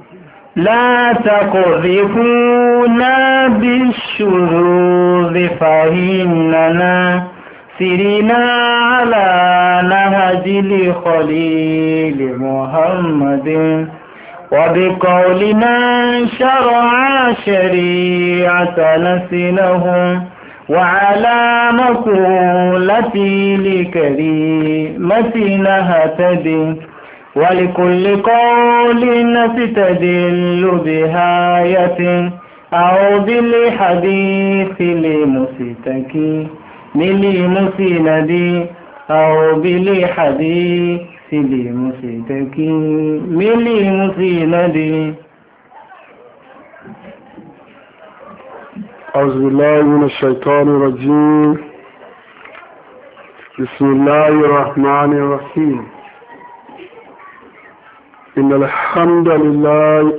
لا تقذفونا بالشذوذ فإننا سرنا على نهج الخليل محمد وبقولنا شرع شريعة نسلهم وعلى مقولة لكريمتنا هتدي ولكل قول نستدل بآية أو بالحديث لمستكي للمسند أو بالحديث لمستكي للمسند. أعوذ بالله من الشيطان الرجيم. بسم الله الرحمن الرحيم. إن الحمد لله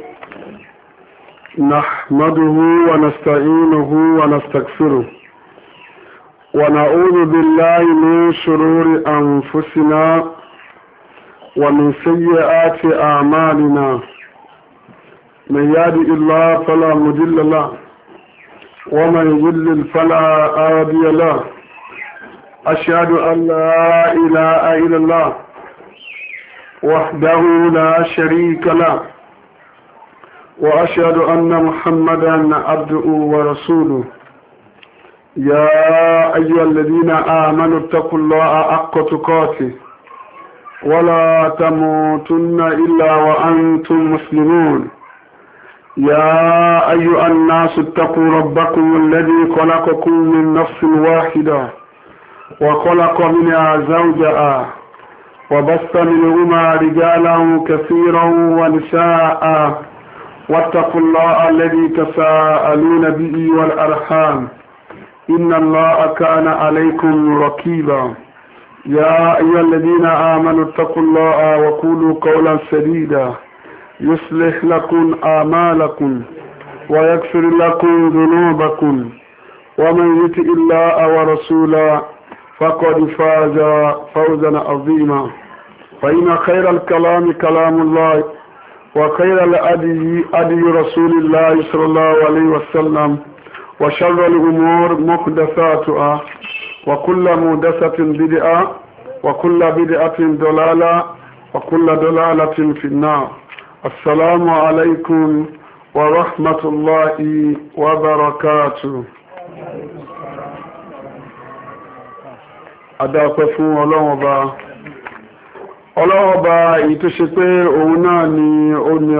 نحمده ونستعينه ونستغفره ونعوذ بالله من شرور أنفسنا ومن سيئات أعمالنا. من يهده الله فلا مضل له ومن يضلل فلا هادي له. أشهد أن لا إله إلا الله وحده لا شريك له وأشهد أن محمدا عبده ورسوله. يا أيها الذين آمنوا اتقوا الله حق تقاته ولا تموتن إلا وأنتم مسلمون. يا أيها الناس اتقوا ربكم الذي خلقكم من نفس واحدة وخلق منها زوجها وبث منهما رجالا كثيرا ونساء واتقوا الله الذي تساءلون به والأرحام إن الله كان عليكم رقيبا. يا أيها الذين آمنوا اتقوا الله وقولوا قولا سديدا يصلح لكم أعمالكم ويغفر لكم ذنوبكم ومن يطع الله ورسوله فقد فاز فوزا عظيما. فإن خير الكلام كلام الله وخير الهدي هدي رسول الله صلى الله عليه وسلم وشر الأمور محدثاتها وكل محدثة بدعة وكل بدعة ضلالة وكل ضلالة في النار. السلام عليكم ورحمة الله وبركاته. Adápẹ́ fún Ọlọ́run Ọba èyí tó ṣe pé òun náà ni ó ní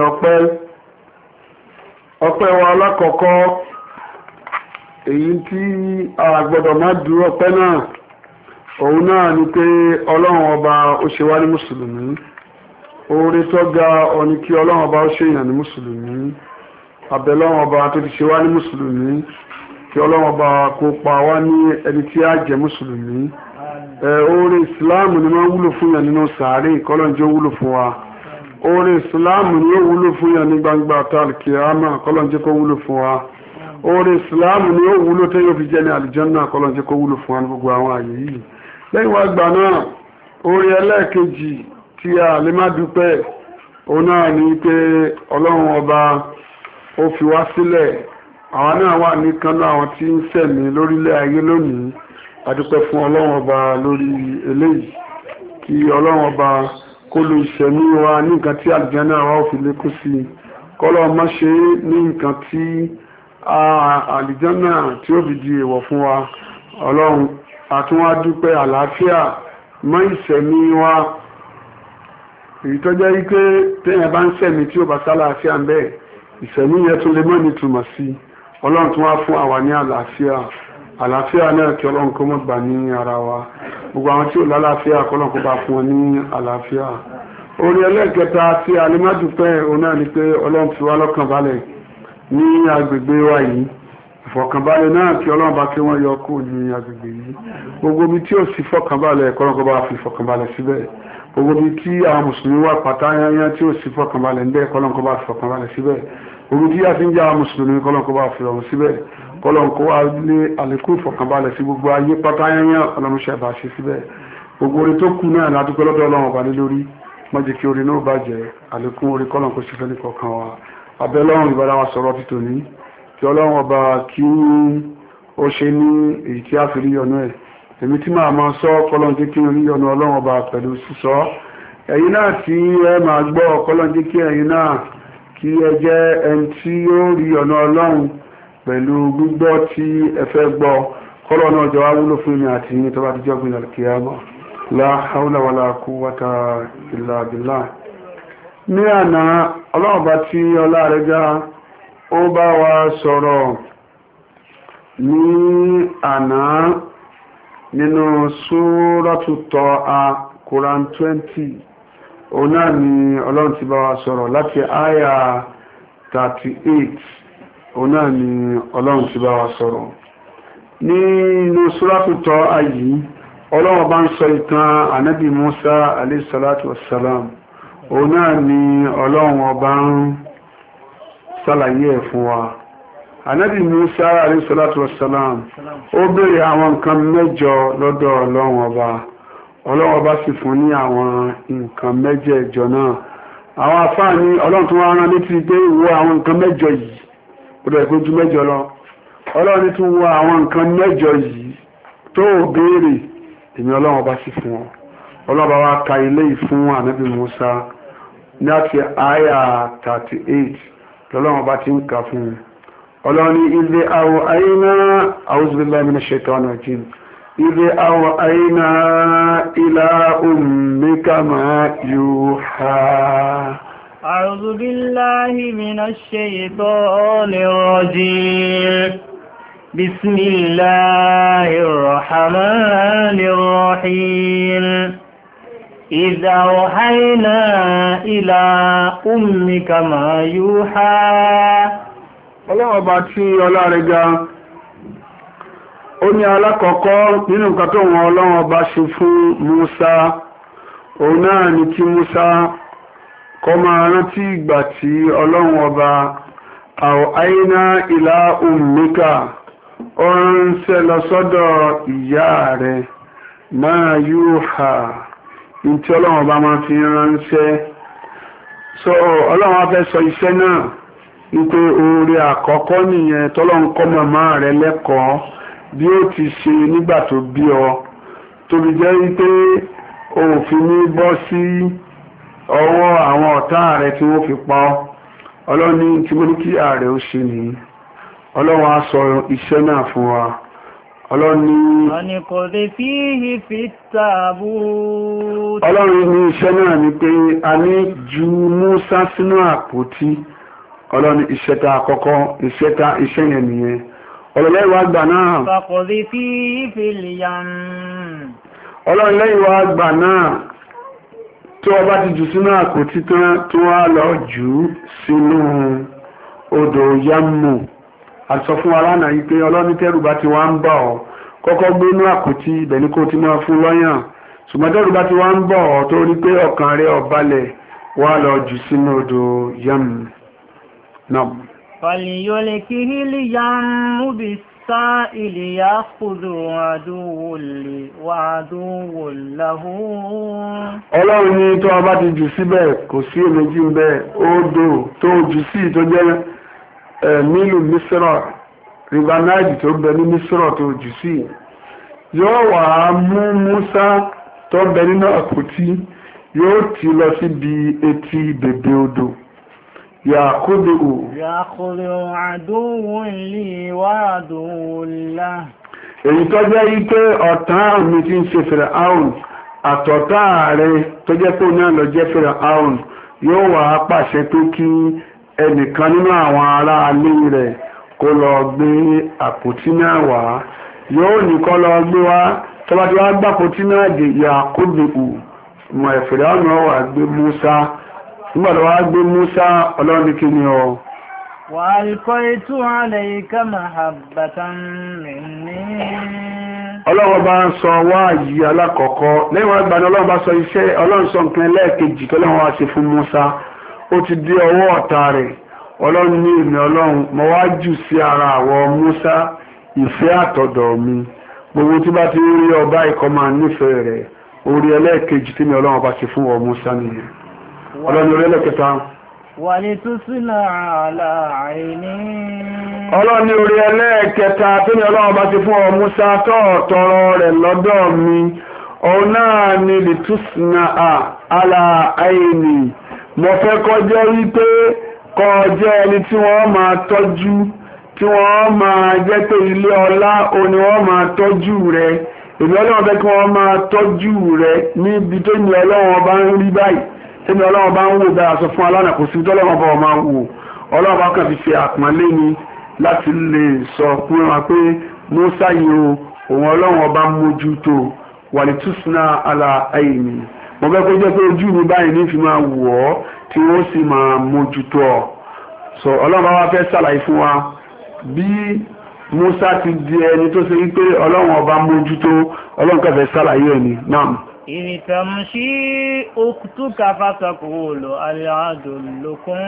ọpẹ́ wa alákọ̀ọ́kọ́ èyí tí a gbọ́dọ̀ má dúró ọpẹ́ náà òun náà ni pé Ọlọ́run Ọba ó ṣe wá ní mùsùlùmí. Oore tó ga ọ̀ní kí Ọlọ́run Ọba ó ṣe èèyàn ní mùsùlùmí. Abẹ́lọ́run Ọba tó ti ṣe wá ní mùsùlùmí kí Ọlọ́run Ọba kó pa wá ní ẹni tí á jẹ́ mùsùlùmí. Oore ìsìláàmù ni wọ́n wúlò fún yàn nínú sàárè kọ́lọ́njẹ́ wúlò fún wa. Oore ìsìláàmù ni ó wúlò fún yàn ní gbangba tàlkìyámà kọ́lọ́njẹ́ kó wúlò fún wa. Oore ìsìláàmù ni ó wúlò tẹ́ yóò fi jẹ́ ní àlùjánnà kọ́lọ́njẹ́ kó wúlò fún wa ní gbogbo àwọn àyè yìí. Lẹ́yìn wá gbà náà oore ẹlẹ́ẹ̀kejì tí a lè má dúpẹ́ òun náà ni pé Ọlọ́run Ọba ó fi wá sílẹ̀ àwọn náà wà ní kan náà àwọn tí ń ṣẹ̀mí lórílẹ̀ ayé lónìí. Adúpẹ́ fún Ọlọ́run Ọba lórí eléyìí kí Ọlọ́run Ọba kó lo ìṣẹ̀mí wa ní nǹkan tí àlùjánnà wa ò fi lékún sí kọ́lọ́ má ṣe ní nǹkan tí àlùjánnà tí ó fi di èèwọ̀ fún wa. Ọlọ́run àtúnwá dúpẹ́ àlàáfíà mọ́ ìṣẹ̀mí wa èyí tó jẹ́ wípé téèyàn bá ń ṣẹ̀mí tí ó bá sálàáfíà ń bẹ́ẹ̀ ìṣẹ̀mí yẹn tún lè mọ́ nítumọ̀ sí. Ọlọ́run tún wá fún àwa ní àlàáfíà náà kí Ọlọ́run kó mọ́ gbà ní ara wa. Gbogbo àwọn tí ò lálàáfíà kọ́lọ́run kó bá fún wọn ní àlàáfíà. Orí ẹlẹ́ẹ̀kẹta tí a lè má dúpẹ́ òun náà ni pé Ọlọ́run fi wá lọ́kàn balẹ̀ ní agbègbè wa yìí. Ìfọ̀kànbalẹ̀ náà kí Ọlọ́run bá kí wọ́n yọ kú ní agbègbè yìí. Gbogbo ibi tí ò sí fọ̀kànbalẹ̀ kọ́lọ́run kó bá fi fọ̀kànbalẹ̀ síbẹ̀. Gbogbo ibi tí àwọn mùsùlùmí wà pátá yányán tí ò sí fọ̀kànbalẹ̀ ńbẹ̀ kọ́lọ́run kó bá fi fọ̀kànbalẹ̀ síbẹ̀. Gbogbo tí a ti ń jẹ́ àwọn mùsùlùmí kọ́lọ́run kó bá fi ọ̀run síbẹ̀. Kọ́lọ́run kó wá lé àlékún ìfọ̀kànbalẹ̀ sí gbogbo ayé pátá yányán Ọlọ́run ṣe bá ṣe síbẹ̀. Gbogbo orí tó kù náà ládùúgbò lọ́dọ̀ Ọlọ́run Ọba lé lórí. má jẹ́ kí orí náà bàjẹ́ àlékún orí kọ́lọ̀ kó ṣe fẹ́ ní kọ̀ọ̀kan wa abẹ́ Ọlọ́run ìbára wa sọ̀rọ̀ ti tòní kí Ọlọ́run ọba kí ó ṣe ní èyí tí a fi rí ọ̀nà ẹ̀ èmi tí máa máa sọ kọ́lọ̀ jẹ́ kí orí ọ̀nà Ọlọ́run ọba pẹ̀lú sísọ ẹ̀yin náà tí ẹ máa gbọ́ kọ́lọ̀ jẹ́ kí ẹ̀yin náà kí ẹ jẹ́ ẹni tí ó rí ọ̀nà Ọlọ́run pẹ̀lú gbígbọ́ tí ẹ fẹ́ gbọ́ kọ́lọ̀ náà jọ wá wúlò fún mi àti yín tó bá ti jọ́ gbìn al-qiyamah la hawla wala quwwata illa billah. Ní àná ọlọ́ọ̀bá tí ọlá rẹ̀ já ó bá wa sọ̀rọ̀ ní àná nínú Suratu Taha Quran 20 òun náà ni ọlọ́run ti bá wa sọ̀rọ̀ láti àyà 38 òun náà ni ọlọ́run ti bá wa sọ̀rọ̀ nínú Suratu Taha yìí ọlọ́run bá ń sọ ìtàn ànábì Musa alayhi salatu wassalam òun náà ni ọlọ́run ọba ń ṣàlàyé ẹ̀ fún wa ànábì Musa alayhi salatu wassalam ó béèrè àwọn nǹkan mẹ́jọ lọ́dọ̀ ọlọ́run ọba sì fún ní àwọn nǹkan mẹ́jẹ̀ẹ̀jọ náà àwọn àfáà ní ọlọ́run tó wá rán létí pé wo àwọn nǹkan mẹ́jọ yìí ó dẹ̀ kó ju mẹ́jọ lọ ọlọ́run tún wo àwọn nǹkan mẹ́jọ yìí tó béèrè èmi ọlọ́run ọba sì fún ọ ọlọ́run ọba wa ka ilé yìí fún ànábì Musa láti àyà 38 lọ́lọ́run ọba ti ń kà fún un ọlọ́run ní ilé àwọ̀ àyínà a'udhu billahi minash shaitani rajim ilé àwọ̀ àyínà ila ummika ma yuha. a'udhu billahi minash shaitanir rajim. بسم الله الرحمن الرحيم إذا أوحينا إلى أمك ما يوحى ọlọ́wọ́ bá tí ọlá rẹ̀ ga ó ní alákọ̀ọ́kọ́ nínú nǹkan tó wọn ọlọ́wọ́ bá ṣe fún Musa òun náà ni kí Musa kó máa rántí ìgbà tí ọlọ́wọ́ ọba àwọ̀háyíná ìlà ummika ó ránṣẹ́ lọ sọ́dọ̀ ìyá rẹ̀ máa yuha ní tí ọlọ́wọ́ bá máa fi ránṣẹ́ so ọlọ́wọ́ á fẹ́ sọ iṣẹ́ náà wípé oore àkọ́kọ́ nìyẹn tọ́lọ́run kọ́ màmá rẹ̀ lẹ́kọ̀ọ́ bí ó ti ṣe nígbà tó bí ọ tóbi jẹ́ wípé òfin ní bọ́ sí ọwọ́ àwọn ọ̀tá rẹ̀ tí wọ́n fi pa ọ́ ọlọ́run ní tí mo ní kí ààrẹ ó ṣe nìyí ọlọ́run á sọ iṣẹ́ náà fún wa ọlọ́run ní ọlọ́run ní iṣẹ́ náà ni pé a ní ju Mùsá sínú àpótí ọlọ́run iṣẹ́ ta àkọ́kọ́ iṣẹ́ yẹn nìyẹn ọlọ́run wá gbà náà ọlọ́run lẹ́yìn wá gbà náà tó ọba ti jù sínú àpótí tán tó wá lọ jù sínú odò Yammu àti sọ fún aláàna yìí pé ọlọ́run tẹ́rù bá ti wá ń bà ọ́ kọ́kọ́ gbé inú àpótí ibẹ̀ ni kó ti máa fún lọ́yàn ṣùgbọ́n tẹ́rù bá ti wá ń bà ọ́ tó rí pé ọkàn rẹ̀ ò balẹ̀ wá lọ jù sínú odò Yammu. نعم فليلكه اليم بالسائل يأخذ عدو لي وعدو له ọlọ́run ní tó bá ti jù síbẹ̀ kò sí èméjì ń bẹ odò tó jù sí tó jẹ́ nílùú Mísírà river Nile tó bẹ ní Mísírà tó jù sí yóò wá mú Mùsá tó bẹ nínú àpótí yóò ti lọ síbi etí bèbè odò yàkúdù àdúwò lè wà àdúwò lá. èyí tó jẹ́ wípé ọ̀tá mi ti ń ṣe Fáráò àtọ̀tá rẹ̀ tó jẹ́ pé náà lọ jẹ́ Fáráò yóò wá pàṣẹ pé kí ẹnìkan nínú àwọn ará ilé rẹ̀ kó lọ gbé àpótí náà wá yóò ní kó lọ gbé wá tó bá ti wá gbàpótí náà dé yàkúdù mọ̀ Fáráò náà wá gbé Mùsá nígbàtí wá gbé Mùsá ọlọ́run kí ni ọ. Wa alqaytu alayka mahabbatan minni. ọlọ́run bá ń sọ wá yìí alákọ̀ọ́kọ́ lẹ́yìn wá gbà ní ọlọ́run bá sọ iṣẹ́ ọlọ́run sọ nǹkan lẹ́ẹ̀kejì tó lọ́wọ́ wá ṣe fún Mùsá ó ti dé ọwọ́ ọ̀tá rẹ̀ ọlọ́run ní ìmì ọlọ́run mo wá jù sí ara àwọ̀ Mùsá ìfẹ́ àtọ̀dọ̀ mi gbogbo tí bá ti rí ọba ìkọ́ máa nífẹ̀ẹ́ rẹ̀ orí ẹlẹ́ẹ̀kejì tí mi ọlọ́run bá ṣe fún ọ Mùsá nìyẹn. ọlọ́ni orí ẹlẹ́kẹta walitusna ala aini. ọlọ́ni orí ẹlẹ́kẹta tó ní ọlọ́run bá ti fún ọ Musa tó tọrọ rẹ̀ lọ́dọ̀ mi òun náà ni litusna ala aini. mo fẹ́ kọjá wípé kọjá ẹni tí wọ́n máa tọ́jú tí wọ́n máa jẹ́ pé ilé ọlá òní wọ́n máa tọ́jú rẹ̀ èmi ọlọ́run bẹ́ kí wọ́n máa tọ́jú rẹ̀ níbi tó ní ọlọ́run bá ń rí báyìí tí ní ọlọ́run bá ń wò bá aṣọ fún alánà kò sí tọ́lọ́run bá máa wò ọlọ́run bá kàn fi ṣe àpọ́nlé ni láti lè sọ fún wa pé Mùsá yìí o òun ọlọ́run ọba mójútó walitusna ala aini. mo fẹ́ kó jẹ́ pé ojú mi báyìí ní fi máa wọ̀ ọ́ tí wọ́n sì máa mójútó ọ. so ọlọ́run bá wá fẹ́ ṣàlàyé fún wa bí Mùsá ti di ẹni tó ṣe wípé ọlọ́run ọba mójútó ọlọ́run kẹfẹ́ ṣàlàyé ẹni náà. ìtàmṣí òkútùkà fàtàkùlù aláàdùlùkún.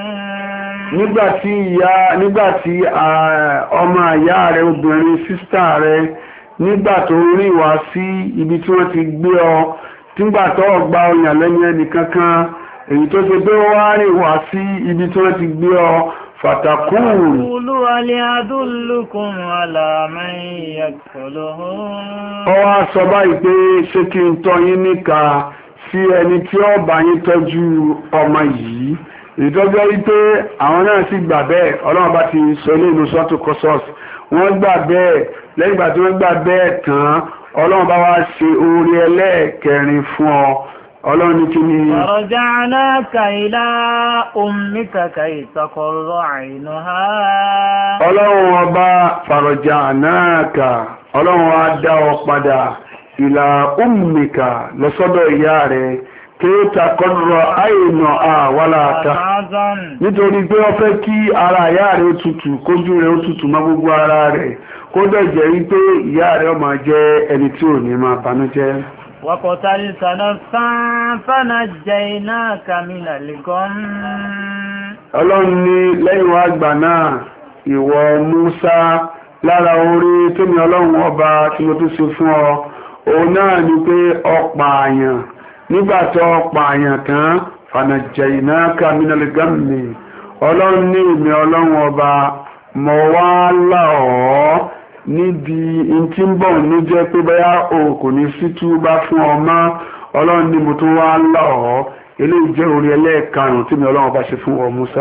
nígbàtí ọmọ àyá rẹ obìnrin sísítà rẹ nígbà tó rí wá sí ibi tí wọ́n ti gbé ọ nígbà tó gba ọyàn lẹ́yìn ẹnìkankan èyí tó ṣe pé ó wá rí wá sí ibi tí wọ́n ti gbé ọ fàtàkùlù aláàdùlùkún aláàmẹ́yẹ̀kọ̀lọ́hún. ó wá sọ báyìí pé ṣé kí n tọ́ yín níka sí ẹni tí ó bá yín tọ́jú ọmọ yìí ìtọ́jú wípé àwọn náà sì gbà bẹ́ẹ̀ ọlọ́run bá ti sọ ilé ìlú sọ́tù kọ́sọ́ọ̀sì wọ́n gbà bẹ́ẹ̀ lẹ́yìn ìgbà tí wọ́n gbà bẹ́ẹ̀ tán ọlọ́run bá wá ṣe oore ẹlẹ́ẹ̀kẹrin fún ọ ọlọ́run ní kí ni. faraja'naka ila ummika kay taqarra 'aynuha. ọlọ́run ọba faraja'naka ọlọ́run á dá ọ padà ila ummika lọ́sọ́dọ̀ ìyá rẹ̀ kí ó taqarra 'aynuha wala tahzan nítorí pé ó fẹ́ kí ara ìyá rẹ̀ ó tutù kójú rẹ̀ ó tutù mọ́ gbogbo ara rẹ̀ kó dẹ̀ jẹ́ wípé ìyá rẹ̀ ó máa jẹ́ ẹni tí ò ní máa banújẹ́. وقتلت نفسا فنجيناك من الغم. ọlọ́run ní lẹ́yìn wá gbà náà ìwọ Mùsá lára orí tó ní ọlọ́run ọba tí mo tún ṣe fún ọ òun náà ni pé ọ̀pá àyàn nígbà tó ọ̀pá àyàn tán fanajaynaka minal gammi ọlọ́run ní ìmì ọlọ́run ọba mọ̀ wá là ọ́ níbi tí ń bọ̀ ní jẹ́ pé bóyá o kò ní sí túbá fún ọmọ ọlọ́run ní mo tún wá là ọ́ eléyìí jẹ́ orí ẹlẹ́ẹ̀karùn tí mi ọlọ́run bá ṣe fún ọ Mùsá.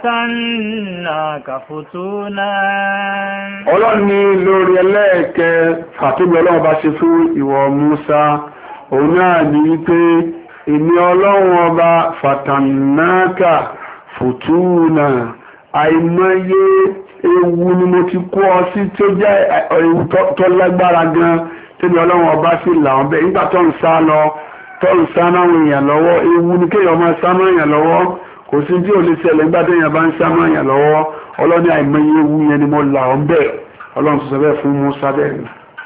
ọlọ́run ní lórí ẹlẹ́ẹ̀kẹfà tí mi ọlọ́run bá ṣe fún ìwọ Mùsá òun náà ní wípé èmi ọlọ́run ọba fàtànáàkà fòtúnà àìmọye ewu ni mo ti kó ọ sí tó jẹ́ ewu tó lágbára gan tẹ́mi ọlọ́run ọba sì là ọ́ bẹ́ẹ̀ nígbà tó ń sá lọ tó ń sá máa ń èèyàn lọ́wọ́ ewu ni kéèyàn máa sá máa ń èèyàn lọ́wọ́ kò sí tí ò lè ṣẹlẹ̀ nígbà tó èèyàn bá ń sá máa ń èèyàn lọ́wọ́ ọlọ́ni àìmọye ewu yẹn ni mo là ọ́ bẹ́ẹ̀ ọlọ́run sọ bẹ́ẹ̀ fún Mùsá bẹ́ẹ̀.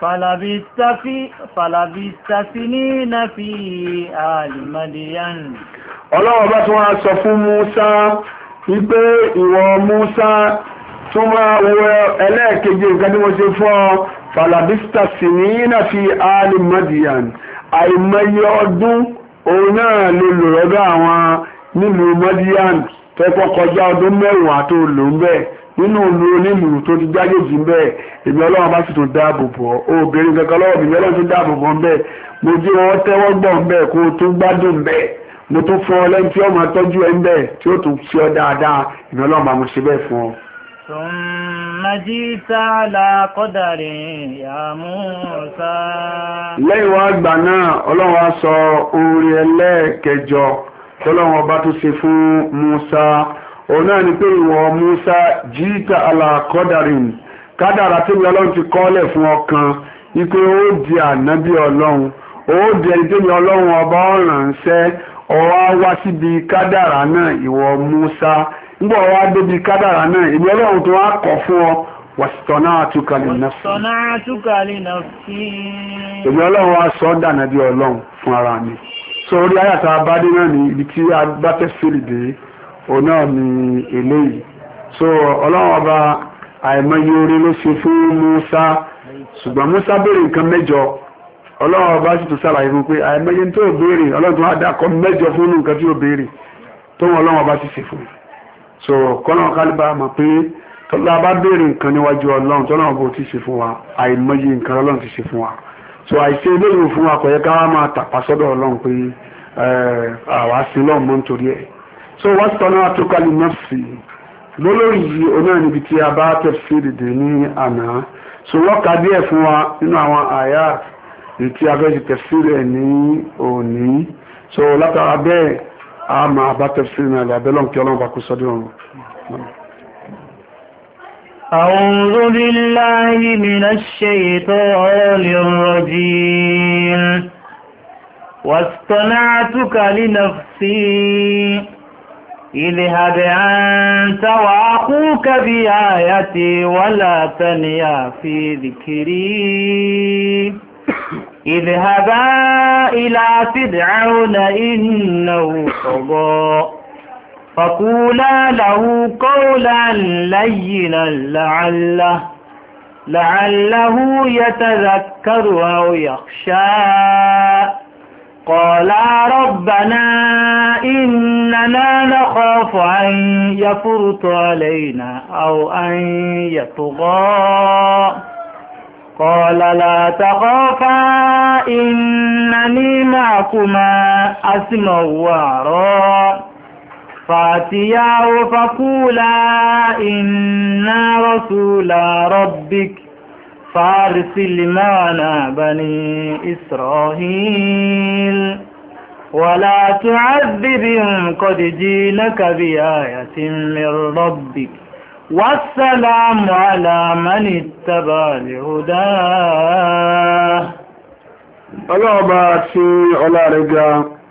falabista sinina fi ali Madiyan. ọlọ́run bá tún wá sọ fún Mùsá wípé ìwọ Mùsá tó máa wọ ẹlẹ́ẹ̀keje nǹkan tí mo ṣe fún ọ falabista sinina fi ali Madiyan àìmọye ọdún òun náà lè lò lọ́dọ̀ àwọn nílùú Madiyan tẹ́kọ̀ kọjá ọdún mẹ́wàá tó lò ń bẹ́ẹ̀ nínú ìlú onílùú tó ti jágèjì ń bẹ́ẹ̀ èmi ọlọ́run bá sì tó dáàbò bò ọ́ obìnrin kankan lọ́wọ́ mi ọlọ́run tó dáàbò bò ń bẹ́ẹ̀ mo jẹ́ wọn tẹ́wọ́ gbọ́ ń bẹ́ẹ̀ kó o tún gbádùn ń bẹ́ẹ̀ mo tún fún ọ lẹ́yìn tí ó máa tọ́jú ẹ ń bẹ́ẹ̀ tí ó tún ṣe ọ dáadáa èmi ọlọ́run bá mo ṣe bẹ́ẹ̀ fún ọ. ثم جئت على قدر يا موسى. lẹ́yìn wá gbà náà ọlọ́run wá sọ oore ẹlẹ́ẹ̀kẹjọ tọ́lọ́run ọba tó ṣe fún Mùsá òun náà ni pé ìwọ Mùsá jíta ala qadarin kádàrà tí mi ọlọ́run ti kọ́lẹ̀ fún ọkàn wípé ó di ànábì ọlọ́run ó di ẹni tí mi ọlọ́run ọba ránṣẹ́ ó wá wá síbi kádàrà náà ìwọ Mùsá nígbà wá débi kádàrà náà èmi ọlọ́run tó wá kọ̀ fún ọ wàsítọ́nàtúkà lè nafsi èmi ọlọ́run wá sọ dànàbí ọlọ́run fún ara mi so orí ayàtà abádé náà ní ibi tí a bá tẹ́ fèrè dé òun náà ní eléyìí so ọlọ́run ọba àìmọye orí ló ṣe fún Mùsá ṣùgbọ́n Mùsá béèrè nǹkan mẹ́jọ ọlọ́run ọba sì tún ṣàlàyé fún pé àìmọye tó béèrè ọlọ́run tó wá dákọ̀ mẹ́jọ fún nǹkan tí ó béèrè tó wọn Ọlọ́run bá ti ṣe fún so kọ́nà kálíbà mọ̀ pé tọ́lá bá béèrè nǹkan níwájú Ọlọ́run tọ́lá bó ti ṣe fún wa àìmọye nǹkan Ọlọ́run ti ṣe fún wa so àìṣe eléyìí fún wa kò yẹ ká wá máa tàpá sọ́dọ̀ Ọlọ́run pé àwa sí lọ́ọ̀ mọ́ nítorí ẹ̀ so wọ́n sọ náà tó kálí nọ́ọ̀sì lólórí yìí onáà níbi tí a bá tẹ̀sí dìde ní àná so wọ́n ka díẹ̀ fún wa nínú àwọn àyà èyí tí a fẹ́ ti tẹ̀sí rẹ̀ ní òní so látara bẹ́ẹ̀ a máa bá tẹ̀sí náà lẹ́ abẹ́lọ́n kí Ọlọ́run bá kú sọ́dọ̀ ọ̀run. أعوذ بالله من الشيطان الرجيم واصطنعتك لنفسي اذهب أنت وأخوك بآيتي ولا تنيا في ذكري اذهبا إلى فرعون إنه طغى فقولا له قولا لينا لعله يتذكر أو يخشى قالا ربنا إننا نخاف أن يفرط علينا أو أن يطغى قال لا تخافا إنني معكما أسمع وأرى فأتياه فقولا إنا رسولا ربك فارسل معنا بني إسرائيل ولا تعذبهم قد جئناك بآية من ربك والسلام على من اتبع الهدى. ọlọ́ọ̀bá tí ọlá rẹ̀ ga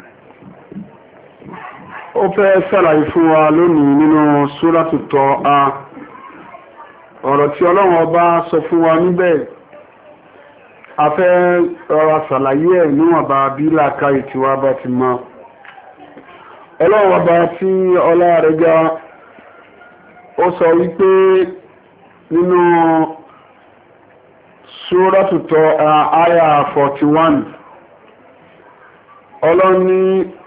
ó fẹ́ ṣàlàyé fún wa lónìí nínú Súrátù Tọ́há ọ̀rọ̀ tí Ọlọ́run ọba sọ fún wa níbẹ̀ a fẹ́ rọra ṣàlàyé ẹ̀ níwọ̀nba bí làákàyè tí wá bá ti mọ́. Ọlọ́run ọba tí ọlá rẹ̀ ga ó sọ wípé nínú Súrátù Tọ́há àyà 41 Ọlọ́run ní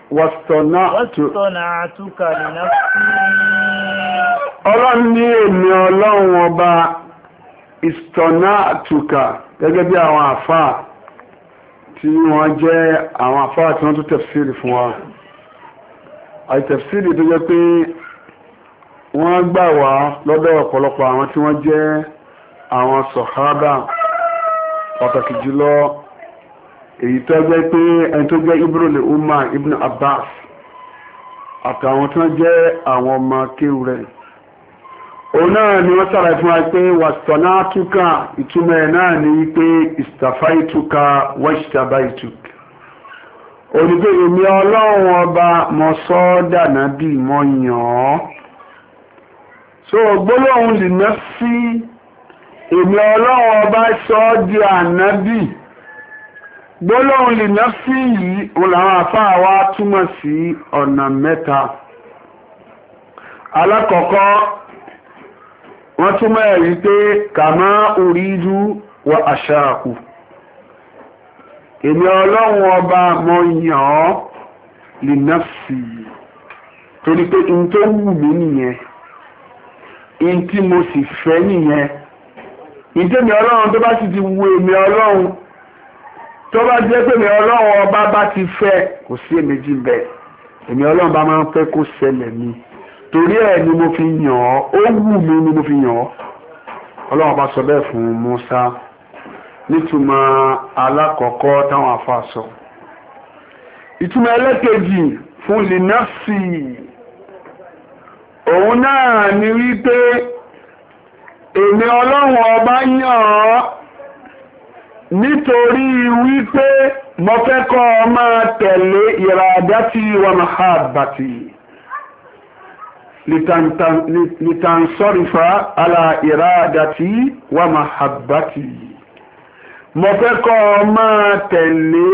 واصطنعتك لنفسي Ọlọ́run ní èmi Ọlọ́run ọba istana'tuka gẹ́gẹ́ bí àwọn àfáà tí wọ́n jẹ́ àwọn àfáà tí wọ́n tún tafsiri fún wa àì tafsiri tó jẹ́ pé wọ́n gbà wá lọ́dọ̀ ọ̀pọ̀lọpọ̀ àwọn tí wọ́n jẹ́ àwọn sọ̀hábà pàtàkì jùlọ èyí tó jẹ́ pé ẹni tó jẹ́ ibrahim umar ibn abbas àtàwọn tó jẹ́ àwọn ọmọ kéwù rẹ̀ òun náà ni wọ́n sára fún wa pé wastana'tuka ìtumọ̀ ẹ̀ náà ni wípé istafaituka wajtabaituk onígbé èmi Ọlọ́run ọba mọ sọ́ọ́dà nábì mọ yàn ọ́ so gbólóhùn lè ná sí èmi Ọlọ́run ọba sọ ọ́ di ànábì gbólóhùn lè ná sí yìí òun làwọn àfáà wa túmọ̀ sí ọ̀nà mẹ́ta. Alákọ̀ọ́kọ́ wọ́n túmọ̀ ẹ̀rí pé kàmá uridu wa asha'u èmi Ọlọ́run ọba mọ yàn ọ́ lè ná sí torí pé in tó wù mí nìyẹn in tí mo sì fẹ́ nìyẹn in tẹ́mi Ọlọ́run tó bá sì ti wù èmi Ọlọ́run tó bá jẹ́ pé èmi Ọlọ́run ọba bá ti fẹ́ kò sí èméjì bẹ́ẹ̀ èmi Ọlọ́run bá máa ń fẹ́ kó ṣẹlẹ̀ ni torí ẹ̀ ni mo fi yàn ọ́ ó wù mí ni mo fi yàn ọ́ Ọlọ́run bá sọ bẹ́ẹ̀ fún Mùsá nítumọ̀ alákọ̀ọ́kọ́ táwọn afá sọ. Ìtumọ̀ ẹlẹ́kejì fún linafsi òun náà ni wípé èmi Ọlọ́run ọba yàn ọ́ nítorí wípé mo fẹ́ kọ́ ọ máa tẹ̀lé iradati wa mahabbati litansorifa ala iradati wa mahabbati mo fẹ́ kọ́ ọ máa tẹ̀lé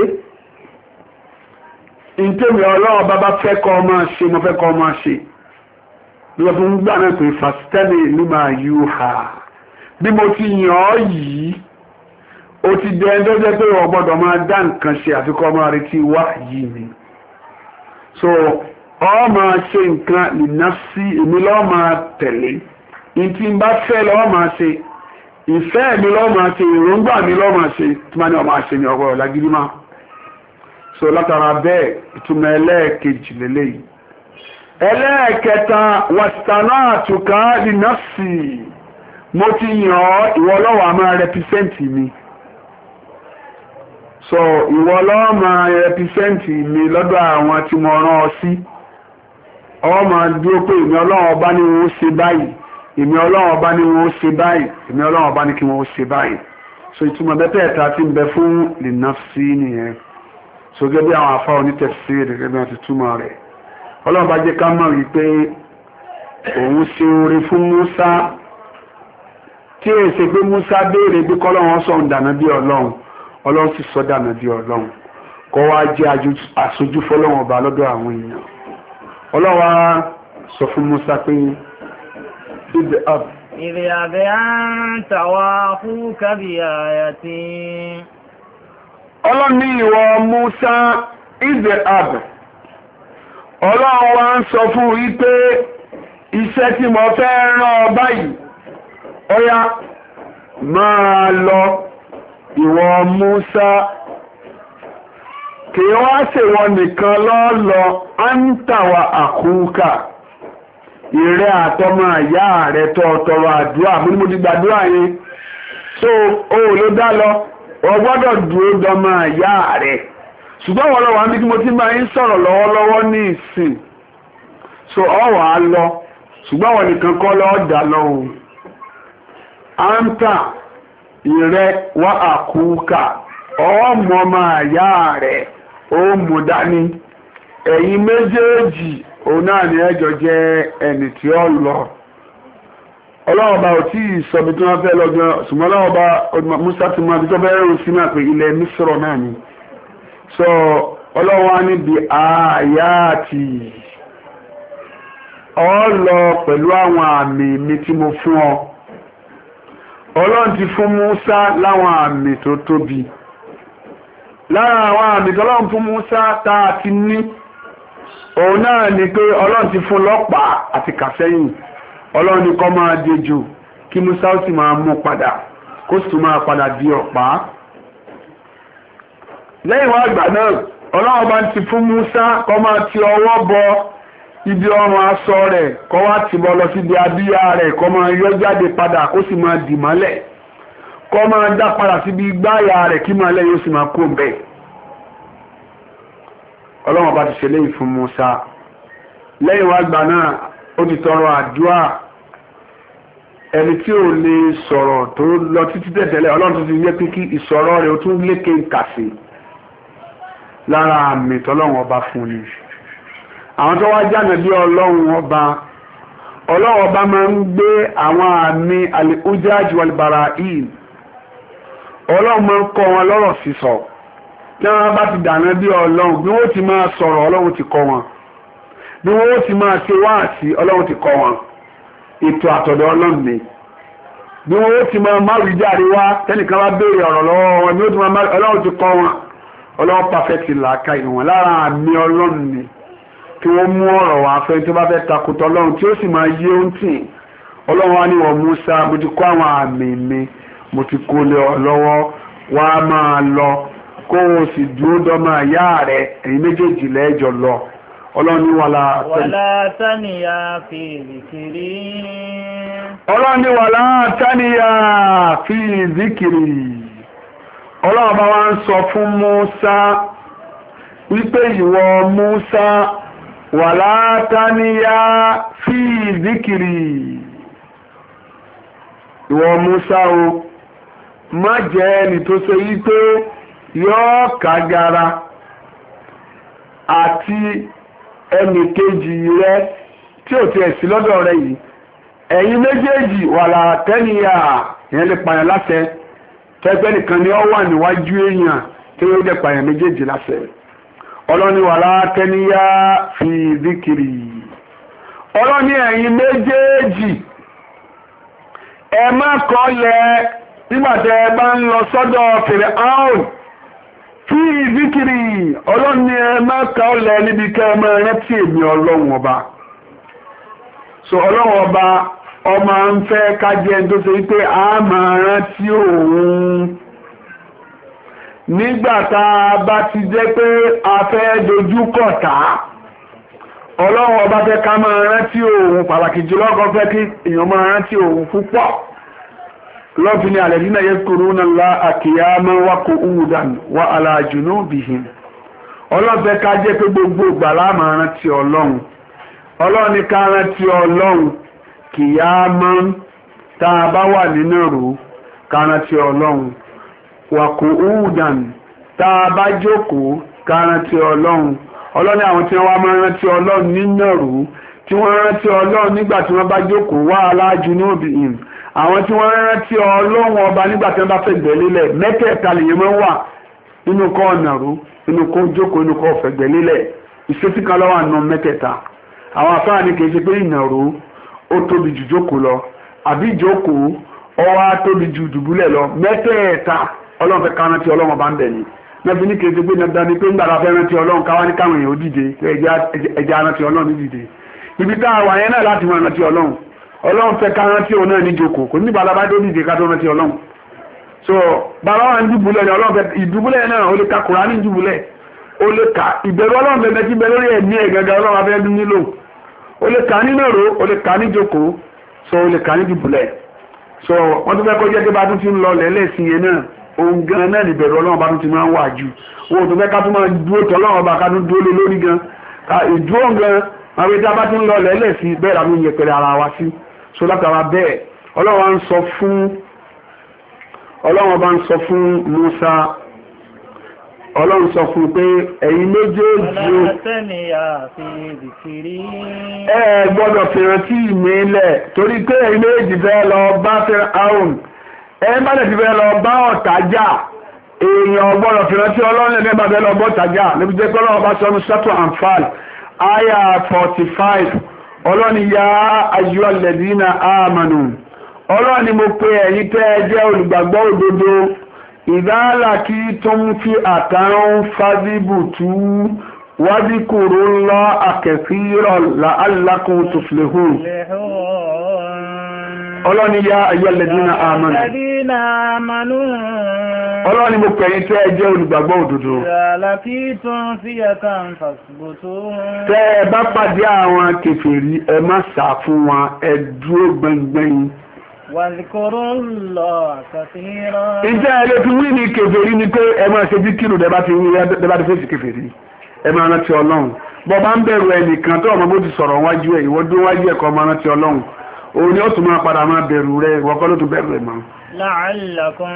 ìtẹ́mi Ọlọ́run bá fẹ́ kọ́ ọ máa ṣe mo fẹ́ kọ́ ọ máa ṣe bí wọ́n fún gbà náà pé fastami lima yuha bí mo ti yàn ọ́ yìí ó ti dẹ ẹjọ́ jẹ́ pé wọ́n gbọ́dọ̀ máa dá nǹkan ṣe àfikọ́ máa retí wá yìí ni so ó máa ṣe nǹkan li nafsi èmi ló máa tẹ̀lé ntí n bá fẹ́ ló máa ṣe ìfẹ́ mi ló máa ṣe ìròngbà mi ló máa ṣe tí máa ní ó máa ṣe ní ọgbọ́n lágídí máa so látara bẹ́ẹ̀ ìtumọ̀ ẹlẹ́ẹ̀kejì lélẹ́yìí ẹlẹ́ẹ̀kẹta wàsítánà àtùkà li nafsi mo ti yàn ọ́ ìwọ ló wá máa rẹpísẹ́ǹtì mi so ìwọ ló máa rẹpísẹ́ǹtì mi lọ́dọ̀ àwọn tí mo rán ọ sí ọ máa dúró pé èmi ọlọ́run ọba ní wọ́n ṣe báyìí èmi ọlọ́run ọba ní wọ́n ṣe báyìí èmi ọlọ́run ọba ní kí wọ́n ṣe báyìí so ìtumọ̀ mẹ́tẹ̀ẹ̀ta ti ń bẹ fún li nafsi nìyẹn so gẹ́gẹ́ bí àwọn afá onítẹ̀síìrì gẹ́gẹ́ bí wọ́n ti túmọ̀ rẹ̀ ọlọ́run bá jẹ́ ká mọ̀ wípé òun ṣe oore fún Musa tí èyí ṣe pé Musa béèrè bí kọ́lọ́run sọ ń dànà bí ọlọ́run sì sọ dànà bí ọlọ́run kọ́ wá jẹ́ aṣojú fọlọ́run ọba lọ́dọ̀ àwọn èèyàn ọlọ́run wá sọ fún Musa pé اذهب أنت وأخوك بآياتي ọlọ́run ní ìwọ Musa izhab ọlọ́run wá ń sọ fún wípé iṣẹ́ tí mo fẹ́ rán ọ báyìí ọya máa lọ ìwọ Musa kì í wá ṣèwọ nìkan lọ́lọ́ anta wa akhuka ìrẹ́ àtọmọ ìyá rẹ̀ tọrọ àdúrà mo ti gbàdúrà yẹn so o ló dá lọ o gbọ́dọ̀ dúró dọmọ ìyá rẹ̀ ṣùgbọ́n wọ́n lọ́wọ́ àmì tí mo ti bá yín sọ̀rọ̀ lọ́wọ́lọ́wọ́ ní ìsìn so ọ wà á lọ ṣùgbọ́n wọ́n nìkan kọ́ lọ́ọ́ dá lọ́hùn anta ìrẹ́ wá àkúkà ọmọ ọmọ ìyá rẹ̀ ó mú dání ẹ̀yin méjèèjì òun náà ni ẹjọ́ jẹ́ ẹni tí ó lọ ọlọ́wọ́ bá ò tí ì sọ bí tí wọ́n fẹ́ lọ́gbọ́n ṣùgbọ́n ọlọ́wọ́ bá Musa ti máa fi tọ́ bẹ́ẹ̀ rún sí náà pé ilẹ̀ Mísírọ̀ náà ni so ọlọ́wọ́ á níbi àyàtì ọ lọ pẹ̀lú àwọn àmì mi tí mo fún ọ ọlọ́run ti fún Musa láwọn àmì tó tóbi lára àwọn àmì tọ́lọ́run fún Musa tá a ti ní òun náà ni pé ọlọ́run ti fún lọ́pàá àti kàsẹ́yìn ọlọ́run ní kó máa dejò kí Musa ó sì máa mú padà kó sì máa padà di ọ̀pá lẹ́yìn wá àgbà náà ọlọ́run bá ti fún Musa kó máa ti ọwọ́ bọ ibi ọrùn aṣọ rẹ̀ kó wá ti bọ́ lọ síbi abíyá rẹ̀ kó máa yọ jáde padà kó sì máa dì mọ́lẹ̀ kó máa dá padà síbi gbáyà rẹ̀ kí máa lẹ́yìn ó sì máa kó bẹ́ẹ̀ ọlọ́run bá ti ṣe léyìí fún Musa lẹ́yìn wá àgbà náà ó ti tọrọ àdúrà ẹni tí ò lè sọ̀rọ̀ tó lọ títí tẹ̀tẹ̀lẹ̀ ọlọ́run tó ti yẹ pé kí ìsọ̀rọ̀ rẹ̀ ó tún lékè kàsí lára àmì tọ́lọ́run ọba fún ni àwọn tó wá jáde bí ọlọ́run ọba máa ń gbé àwọn àmì al-hujaj wal-bara'in ọlọ́run máa ń kọ́ wọn lọ́rọ̀ sísọ tí wọ́n bá ti dànù bí ọlọ́run bí wọ́n ti máa sọ̀rọ̀ ọlọ́run ti kọ́ wọn bí wọ́n ti máa ṣe wáàsí ọlọ́run ti kọ́ wọn ètò àtọ̀dọ̀ ọlọ́run ni bí wọ́n ti máa má rí jáde wá tẹ́nìkan bá béèrè ọ̀rọ̀ lọ́wọ́ wọn bí wọ́n ti máa ọlọ́run ti kọ́ wọn ọlọ́run pàfẹ́tì làákà ìwọ̀n lára àmì ọlọ́run ni kí wọ́n mú ọ̀rọ̀ wá fẹ́ tó bá fẹ́ takùtọ̀ ọlọ́run tí ó sì máa yé ohun tì ọlọ́run wá ní wọ́n Musa mo ti kọ́ àwọn àmì mi mo ti kó lé ọ lọ́wọ́ wá máa lọ kó o sì dúró dọ́mọ àyá rẹ̀ ẹ̀yin méjèèjì lẹ́jọ lọ ọlọ́run ní wàlá tánìyà fi zikiri ọlọ́run ní wàlá tánìyà fi zikiri ọlọ́run bá wá ń sọ fún Musa wípé ìwọ Musa wàlá tánìyà fi zikiri ìwọ Musa o má jẹ́ ẹni tó ṣe wípé yóò kagara àti ẹnì kejì rẹ tí ò tiẹ̀ sí lọ́dọ̀ rẹ yìí ẹ̀yin méjèèjì wà látẹ́niyà ìyẹn lè pààyàn láṣẹ tẹ́gbẹ́ nìkan ni ó wà níwájú èèyàn tí ó dẹ̀ pààyàn méjèèjì láṣẹ ọlọ́ni wà látẹ́niyà fi zikiri ọlọ́ni ẹ̀yin méjèèjì ẹ má kọ́lẹ̀ nígbàtẹ́ ẹ bá ń lọ sọ́dọ̀ tí ìzíkiri ọlọ́run ni ẹ má ka ọlẹ̀ níbi kẹ́ ẹ máa rántí èmi ọlọ́run ọba. So ọlọ́run ọba ọmọ ń fẹ́ kájẹ́ tó ṣe wípé a máa rántí òun nígbà tá a bá ti jẹ́ pé a fẹ́ dojú kọ̀tá. Ọlọ́run ọba fẹ́ ká máa rántí òun pàtàkì jùlọ kan fẹ́ kí èèyàn máa rántí òun púpọ̀. Lọ́fin ni alladhina yazkuruna Allaha qiyaman wa qu'udan wa ala junubihim. Ọlọ́run fẹ́ ká jẹ́ pé gbogbo ìgbà la máa rántí Ọlọ́run. Ọlọ́run ní ká rántí Ọlọ́run qiyaman tá a bá wà nínú ìró ká rántí Ọlọ́run. Wa qu'udan tá a bá jókòó ká rántí Ọlọ́run. Ọlọ́run ní àwọn tí wọ́n máa rántí Ọlọ́run nínú ìró tí wọ́n rántí Ọlọ́run nígbà tí wọ́n bá jókòó wa ala junubihim. Àwọn tí wọ́n rántí Ọlọ́run ọba nígbà tí wọ́n bá fẹ́ gbẹ̀lélẹ̀ mẹ́tẹ̀ẹ̀ta lèyìn máa ń wà nínú kọ́ ọ̀nàró nínú kó jókòó nínú kọ́ ọ̀fẹ́ gbẹ̀lélẹ̀ ìṣesí kan lọ́wọ́ àna mẹ́tẹ̀ẹ̀ta. Àwọn afárá ni kì í ṣe pé ìnàró ó tóbi jù jókòó lọ àbí ìjókòó ó wá tóbi jù dùbúlẹ̀ lọ mẹ́tẹ̀ẹ̀ta Ọlọ́run fẹ́ ká rántí Ọlọ́run ọba ń bẹ̀ ni. Mẹ́fì ní kì í ṣe pé dandan ni pé ń gbàdá fẹ́ rántí Ọlọ́run káwá ní káwọn èèyàn ó dìde ẹja rántí Ọlọ́run ní dìde. Ibi tá a wà yẹn náà láti máa rántí Ọlọ́run. Ọlọ́run fẹ́ ká rántí òun náà ní jókòó kò ní bàbá bá dé nídìí ká tó rántí Ọlọ́run. So bàbá wa ń dùbúlẹ̀ ni Ọlọ́run fẹ́ ìdùbúlẹ̀ náà ó lè ka Kùránì dùbúlẹ̀ ó lè ka ìbẹ̀rù Ọlọ́run bẹ̀rẹ̀ tí bẹ̀rẹ̀ lórí ẹ̀mí ẹ̀ gẹ́gẹ́ Ọlọ́run abẹ́ nílò ó lè ka nínú èrò ó lè ka ní jókòó so ó lè ka ní dùbúlẹ̀. So wọ́n tún fẹ́ kọjá pé bá tún ti ń lọ lẹ́lẹ́sìn yẹn náà òun gan náà ní bẹ̀rù Ọlọ́run bá tún ti máa ń wà jù wọn ò tún fẹ́ ká tún máa dúró tọ́ Ọlọ́run ọba ká tún dúró lé lórí gan ìdúró gan àwọn ìta bá tún lọ lẹ́lẹ́sìn bẹ́ẹ̀ làwọn yẹpẹrẹ ara wa sí. So látara bẹ́ẹ̀ Ọlọ́run bá ń sọ fún Musa Ọlọ́run sọ fún pé ẹ̀yin méjèèjì ẹ gbọ́dọ̀ fìrántí ìmílẹ̀ torí pé ẹ̀yin méjèèjì fẹ́ lọ bá Fáráò ẹ̀yin bá lè ti fẹ́ lọ bá ọ̀tá jà èèyàn gbọ́dọ̀ fìrántí Ọlọ́run ẹ̀mí bá fẹ́ lọ bọ́ ọ̀tá jà níbi jẹ́ pé Ọlọ́run bá sọ ní sọ́tò Anfal aya 45 Ọlọ́run ya ayyuhal ladina amanu Ọlọ́run ni mo pe ẹ̀yin tẹ́ ẹ jẹ́ olùgbàgbọ́ òdodo ìdáàlà kí tó ń fi àtàrún fádìbùtú wádìkùrú lọ àkẹ́fìrọ̀ la'allakum tuflihun. Ọlọ́run ni ya ayyuhal ladina amanu Ọlọ́run ni mo pe ẹ̀yin tẹ́ ẹ jẹ́ olùgbàgbọ́ òdodo tẹ́ ẹ bá pàdé àwọn kèfèrí ẹ má sá fún wọn ẹ dúró gbẹngbẹ̀yìn. Ìjẹ́ ẹlẹ́ fi wí ní kèfèrí ni pé ẹ máa ṣe bí kírù dẹ́bá ti fèsì kèfèrí ẹ máa rántí Ọlọ́run bọ́ bá ń bẹ̀rù ẹnìkan tó ọmọ bó ti sọ̀rọ̀ wájú ẹ̀ ìwọ dúró wájú ẹ̀kọ́ máa rántí Ọlọ́run òun ni ó tún máa padà máa bẹ̀rù rẹ̀ ìwọ kọ́ ló tún bẹ̀rù ẹ̀ mọ́. La'allakum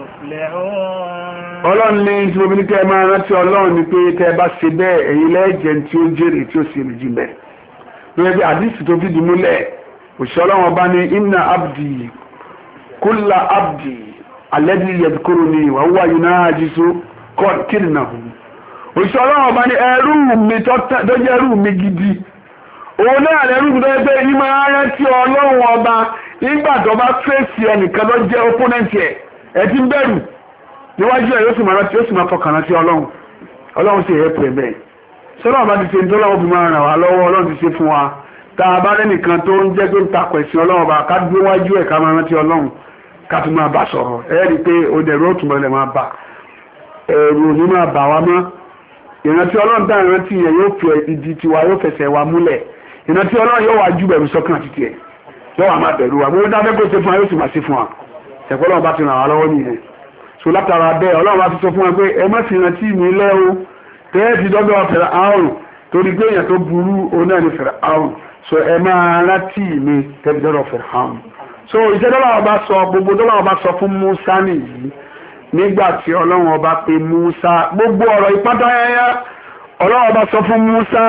tuflihun. Ọlọ́run ní tí mo fi ní kẹ́ ẹ máa rántí Ọlọ́run ni pé tẹ́ ẹ bá ṣe bẹ́ẹ̀ ẹ̀yin lẹ́jẹ̀ tí ó jèrè tí ó sì rìn jìn bẹ́ẹ̀. Lórí bí àdìsí tó fìdí múlẹ̀ òṣìṣẹ́ Ọlọ́run ọba ní inna abdi kulla abdi alladhi yadhkuruni wa huwa yunajisu kirnahu. Òṣìṣẹ́ Ọlọ́run ọba ní ẹrú mi tó jẹ́ ẹrú mi gidi òun náà lẹ́rú mi tó jẹ́ pé ní máa rántí Ọlọ́run ọba nígbà tó bá fèsì ẹnìkan ló jẹ́ opponent ẹ̀ tí ń bẹ̀rù níwájú ẹ̀ yóò sì máa rántí yóò sì máa fọkàn rántí Ọlọ́run sì ẹ̀pù ẹ̀ bẹ́ẹ̀ sọ́lọ́run bá ti ṣe nítorí Ọlọ́run fi máa ràn wá lọ́wọ́ Ọlọ́run ti ṣe fún wa tá a bá lẹ́nìkan tó ń jẹ́ pé ń takọ̀ ẹ̀sìn Ọlọ́run bá ká dúró wájú ẹ̀ ká máa rántí Ọlọ́run ká tún máa bá sọ̀rọ̀ ẹ̀ rí i pé ó dẹ̀rù ó túnbọ̀ lẹ̀ máa bà ẹ̀rù ò ní máa bà wá mọ́ ìrántí Ọlọ́run tá ìrántí yẹn yóò fi ìdí tiwa yóò fẹsẹ̀ wa múlẹ̀ ìrántí Ọlọ́run yóò wá ju bẹ̀rù sọ́kàn àti tiẹ̀ yóò wá máa bẹ̀rù wa bó dábẹ́ kó ṣe fún wa yóò sì máa ṣe fún wa ẹ̀kọ́ Ọlọ́run bá ti ràn wá lọ́wọ́ nìyẹn so látara bẹ́ẹ̀ Ọlọ́run bá ti sọ fún wa pé ẹ má fi rántí mi lẹ́ o tẹ́ẹ̀ ti dọ́dọ̀ Fáráò torí pé èèyàn tó burú òun náà ni Fáráò so ẹ máa rántí mi tẹ́ẹ̀ dọ́dọ̀ Fáráò so ìṣẹ́dọ́là ọba sọ gbogbo dọ́là ọba sọ fún Musa nìyí nígbà tí Ọlọ́run ọba pe Musa gbogbo ọ̀rọ̀ ìpátáyáyá Ọlọ́run ọba sọ fún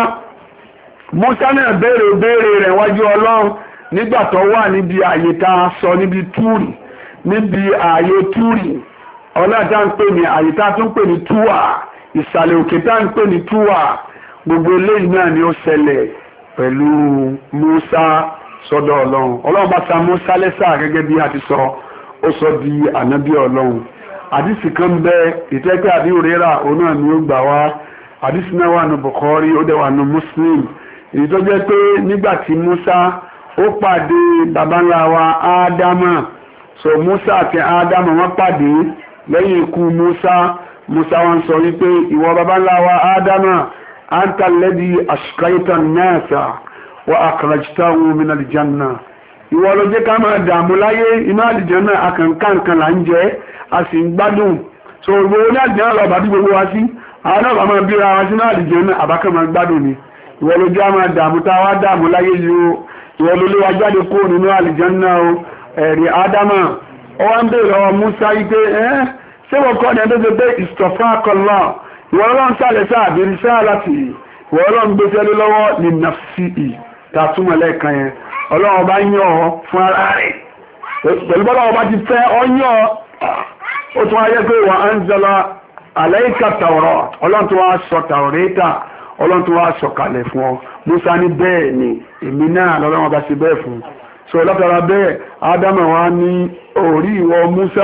Musa náà béèrè rẹ̀ wájú Ọlọ́run nígbà tó wà níbi ààyè tá a sọ níbi túrì níbi ààyè túrì Ọlọ́run tá ń pè ní ààyè tá tún pè ní túwà ìsàlẹ̀ òkè tá ń pè ní túwà gbogbo eléyìí náà ni ó ṣẹlẹ̀ pẹ̀lú Musa sọ́dọ̀ Ọlọ́run Ọlọ́run bá sa Musa lẹ́sà gẹ́gẹ́ bí a ti sọ ó sọ di ànábì Ọlọ́run àdìsí kan bẹ ìtẹ́kẹ́ àbí òrera òun náà ni ó gbà wá àdìsí náà wà ní Bukhari ó dẹ̀ wà ní Muslim èyí tó jẹ́ pé nígbà tí Musa ó pàdé baba ńlá wa Ádámà so Musa àti Ádámà wọ́n pàdé lẹ́yìn ikú Musa wọn sọ wípé ìwọ baba ńlá wa Ádámà anta alladhi ashqaita an-nasa wa akhrajtahum min al-janna ìwọ ló jẹ́ ká máa dààmú láyé iná àlìjánà akànkankan là ń jẹ́ a sì ń gbádùn so gbogbo ní àlìjánà lọ bàbí gbogbo wa sí àwọn náà bá máa bíra wa sínú àlìjánà àbákan máa gbádùn ni ìwọ ló jẹ́ máa dààmú tá a wá dààmú láyé yìí o ìwọ ló lé wa jáde kó nínú àlìjánà o ẹ̀rí Ádámà ó wá ń bèèrè ọwọ́ Musa yìí pé ṣé wọ́n kọ́ ni ẹni tó pé istafaqalla ìwọ ọlọ́run sálẹ̀ sáàbìrì sáà láti ìwọ ọlọ́run gbé sẹ́lẹ̀ lọ́wọ́ ní nafsihi tààtúmọ̀ lẹ́ẹ̀kan yẹn ọlọ́run bá yàn ọ́ fún ara rẹ̀ pẹ̀lú bọ́lá ọba ti fẹ́ ọyàn ó tún ayé pé wa anzala alayka Tawrat ọlọ́run tó wá sọ Tawrata ọlọ́run tó wá sọ kalẹ̀ fún ọ Musa ní bẹ́ẹ̀ ni èmi náà lọ́lọ́run ọba ṣe bẹ́ẹ̀ fún so látara bẹ́ẹ̀ Ádámà wá ní orí ìwọ Musa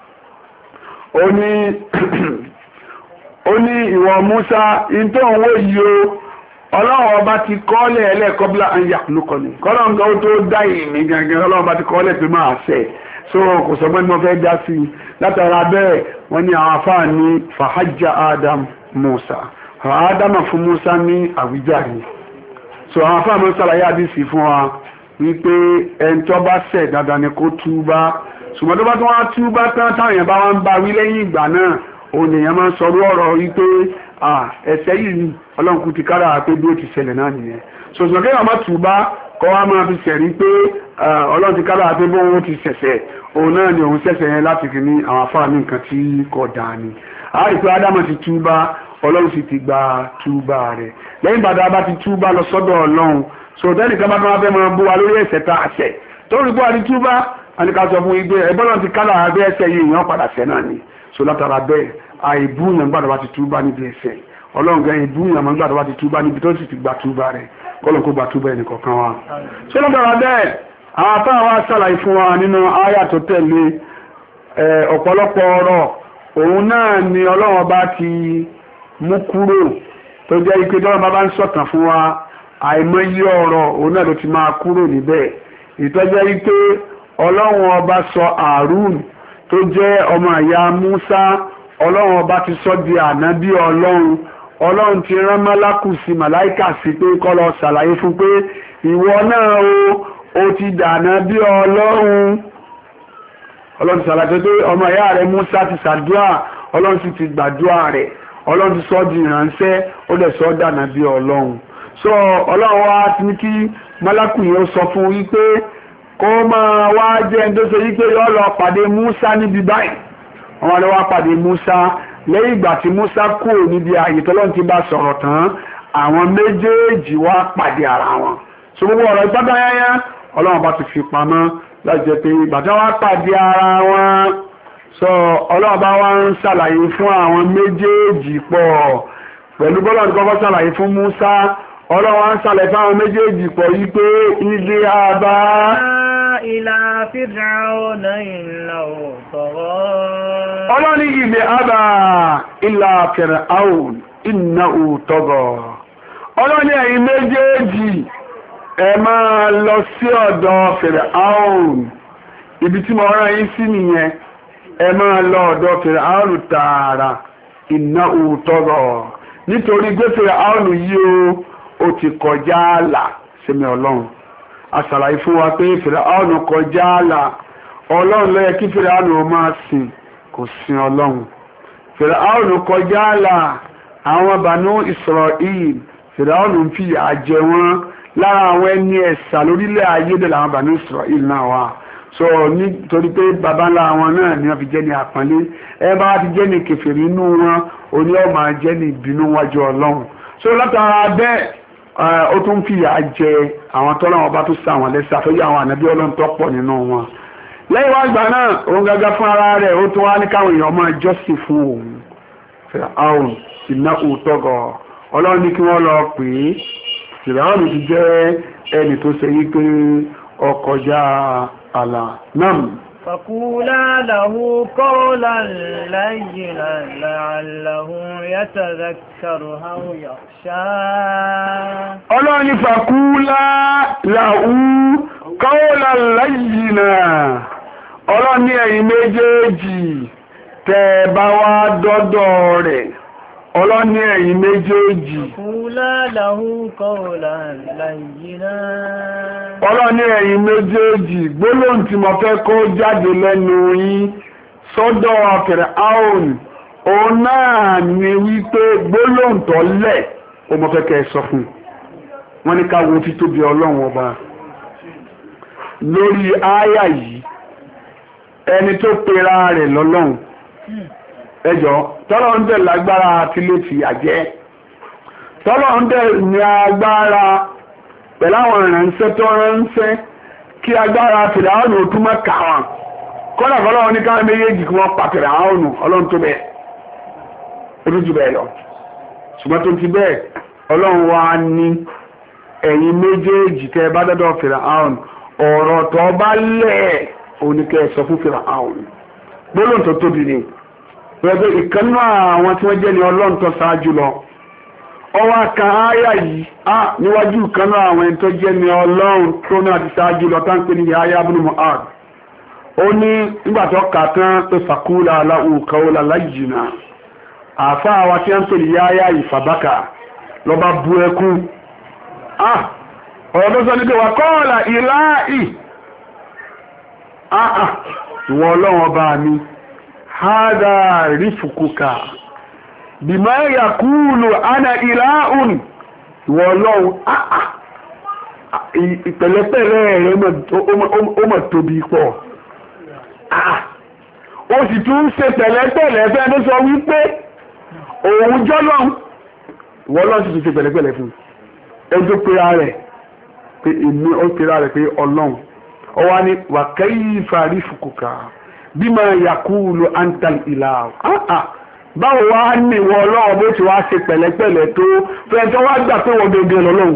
ó ní ìwọ Musa in tó ń wó yìí o ọlọ́run ọba ti kọ́lẹ̀ ẹlẹ́kọ́bílá ayàkùnúkọ ni kọ́lọ́run gan tó dá ìmì gangan ọlọ́run ọba ti kọ́lẹ̀ pé máa ṣẹ̀ so kò sọ pé mo fẹ́ dá sí i látara bẹ́ẹ̀ wọ́n ní àwọn afáà ní fàhájà Adam Musa Ádámà fún Musa ní àwíjàre so àwọn afáà mọ́ sàlàyé àdìsí fún wa wípé ẹni tó bá ṣẹ̀ dandan ni kó túbá ṣùgbọ́n tó bá tó wá túbá tán táwọn èèyàn bá wá ń bá wí lẹ́yìn ìgbà náà òun èèyàn máa ń sọ ọ̀rọ̀ wípé ẹ̀ṣẹ̀ yìí ọlọ́run kú ti kára pé bí ó ti ṣẹlẹ̀ náà nìyẹn so ṣùgbọ́n kéèyàn má túbá kọ́ wá máa fi ṣẹ̀rí pé ọlọ́run ti kára pé bóun ó ti ṣẹ̀ṣẹ̀ òun náà ni òun ṣẹ̀ṣẹ̀ yẹn láti fi ní àwọn afárá ní nǹkan tí kò dáa ni a rí pé Ádámà ti túbá ọlọ́run sì ti gba túbá rẹ̀ lẹ́yìn bàdá bá ti túbá lọ sọ́dọ̀ ọlọ́run so tẹ́nìkan bá tó wá fẹ́ máa bú wa lórí ẹ̀ṣẹ̀ tá a ṣẹ̀ tó rí bó wa ti túbá àníkà sọ fún igbe ẹ̀bọ́n ti kára abẹ́ ẹ̀ṣẹ̀ yìí èèyàn padà ṣẹ̀ náà ni so látara bẹ́ẹ̀ àìbúyàn gbàdọ̀ bá ti túbá níbi ẹ̀ṣẹ̀ ọlọ́run gan ìbúyàn máa gbàdọ̀ bá ti túbá níbi tó sì ti gbà túbá rẹ̀ kọ́lọ̀ kó gbà túbá ẹnì kọ̀ọ̀kan wa. so látara bẹ́ẹ̀ àwọn afá wa ṣàlàyé fún wa nínú àyà tó tẹ̀lé ọ̀pọ̀lọpọ̀ ọ̀rọ̀ òun náà ni ọlọ́run bá ti mú kúrò tó jẹ́ ike tí ọlọ́run bá ń sọ̀tàn fún wa àìmọye ọ̀rọ̀ òun náà ló ti máa kúrò níbẹ̀ ìtọ́jẹ́ ike ọlọ́run ọba sọ Àrùn tó jẹ́ ọmọ ìyá Musa ọlọ́run ọba ti sọ di ànábí ọlọ́run ti rán málákù sí màláìkà sí pé kó lọ ṣàlàyé fún pé ìwọ náà o ti dànà bí ọlọ́run ti ṣàlàyé pé ọmọ ìyá rẹ̀ Musa ti ṣàdúrà ọlọ́run sì ti gbàdúrà rẹ̀ ọlọ́run ti sọ di ìránṣẹ́ ó dẹ̀ sọ dànà bí ọlọ́run so ọlọ́run wa ti ní kí málákù yẹn ó sọ fún wípé kó máa wá jẹ́ ẹni tó ṣe wípé yọ́ lọ pàdé Musa níbi báyìí wọ́n lọ wá pàdé Musa lẹ́yìn ìgbà tí Musa kúrò níbi ààyè tọ́lọ́run ti bá sọ̀rọ̀ tán àwọn méjèèjì wá pàdé ara wọn so gbogbo ọ̀rọ̀ ìpátá yáyá ọlọ́run bá ti fi pamọ́ láti jẹ́ pé ìgbà tí wọ́n pàdé ara wọn so ọlọ́run bá wá ń ṣàlàyé fún àwọn méjèèjì pọ̀ pẹ̀lú bọ́lá ní kọ́kọ́ ṣàlàyé fún Musa ọlọ́run wá ń ṣàlàyé fún àwọn méjèèjì pọ̀ yí pé ilé àbá إلى فرعون إنه طغى ọlọ́ni ilẹ̀ àbá إلى فرعون إنه طغى ọlọ́ni ẹ̀yin méjèèjì ẹ máa lọ sí ọ̀dọ̀ Fir'aun ibi tí mo rán yín sí nìyẹn ẹ máa lọ ọ̀dọ̀ Fir'aun tààrà إنه طغى nítorí pé Fir'aun yìí ó ti kọjá ààlà sẹ́mi ọlọ́run àṣàlàyé fún wa pé Fìràánù kọjá ààlà ọlọ́run ló yẹ kí Fìràánù máa sìn kò sin ọlọ́run Fìràánù kọjá ààlà àwọn Banu Israel Fìràánù ń fìyà jẹ wọ́n lára àwọn ẹni ẹ̀sà lórílẹ̀ ayé dẹ̀ làwọn Banu Israel náà wà so nítorí pé baba ńlá wọn náà ni wọ́n fi jẹ́ ní àpọ́nlé ẹ bá ti jẹ́ ní kèfèrí inú wọn oní ọ̀ máa jẹ́ ní ìbínú wájú ọlọ́run so látara bẹ́ẹ̀ ó tún fìyà jẹ àwọn tọ́lọ́wọ́n bá tó sá àwọn lẹ́sà tó yẹ àwọn ànábí ọlọ́run tó pọ̀ nínú wọn lẹ́yìn wá gbà náà òun gàgà fún ara rẹ̀ ó tún wá ní káwọn èèyàn máa jọ́sìn fún òun Fìràáùn ìnáwó tọ́gọ̀ ọlọ́run ní kí wọ́n lọ pè é Fìràáùn ti jẹ́ ẹni tó ṣe yí pé ọkọjá àlà náà فقولا له قولا لينا لعله يتذكر أو يخشى. ọlọ́run ní فقولا له قولا لينا. ọlọ́run ní ẹ̀yin méjèèjì tẹ́ bá wá dọ́dọ̀ rẹ̀. ọlọ́run ní ẹ̀yin méjèèjì. فقولا له قولا لينا. ọlọ́run ní ẹ̀yin méjèèjì gbólóhùn tí mo fẹ́ kó jáde lẹ́nu yín sọ́dọ̀ Fáráò òun náà ni wípé gbólóhùn tó lẹ̀ ó mo fẹ́ kẹ́ ẹ sọ fún wọn ní ká wo títóbi ọlọ́run ọba lórí ááyà yìí ẹni tó pera rẹ̀ lọ́lọ́run ẹjọ́ tọ́lọ́ ń dẹ̀ lágbára àti lè fi àjẹ́ tọ́lọ́ ń dẹ̀ ní agbára pẹ̀lú àwọn ìrànṣẹ́ tó ránṣẹ́ kí agbára Fáráò ó tún mọ́ kà wọ́n kọ́nà fọlọ́wọ́n ní káwọn méjèèjì kí wọ́n pa Fáráò ọlọ́run tó bẹ́ẹ̀ ó tún jù bẹ́ẹ̀ lọ ṣùgbọ́n tó ti bẹ́ẹ̀ ọlọ́run wá ní ẹ̀yin méjèèjì tẹ́ bá dọ́dọ̀ Fáráò ọ̀rọ̀ tó bá lẹ̀ oníkẹ́ sọ fún Fáráò gbólóhùn tó tóbi ni pẹ̀lú ìkànnú àwọn tí wọ́n jẹ́ ní ọlọ́run tó ṣáájú lọ ọwọ́ aka áyà yìí níwájú ìkànnú àwọn ẹni tó jẹ́ ní ọlọ́run tó náà ti ṣáájú lọ tá ń pè ní Yahya ibn Mu'adh ó ní nígbà tó kà tán pé faqula lahu qawlan layyina àfáà wa tí wọ́n ń pè ní Yahya ìfàbákà lọ́ba bu ẹkún ọ̀rọ̀ tó sọ ní pé wà qala ilahi ìwọ ọlọ́run ọba mi hádà rífùkúkà bima yaqulu ana ilahun ìwọ ọlọ́run ìpẹ̀lẹ́pẹ̀lẹ́ rẹ̀ ó mọ̀ tóbi pọ̀ ó sì tún ṣe pẹ̀lẹ́pẹ̀lẹ́ fẹ́ tó sọ wípé òun jọ́lọ́run ìwọ ọlọ́run sì tún ṣe pẹ̀lẹ́pẹ̀lẹ́ fún ẹjọ́ pera rẹ̀ pé èmi ó pera rẹ̀ pé ọlọ́run ọwá ní wa kayfa rífùkúkà bima yaqulu antal ilah báwo wá ní ìwọ ọlọ́run bó ti wá ṣe pẹ̀lẹ́pẹ̀lẹ́ tó fẹ́ntọ́ wá gbà pé wọ́n gẹ́gẹ́ lọ́lọ́run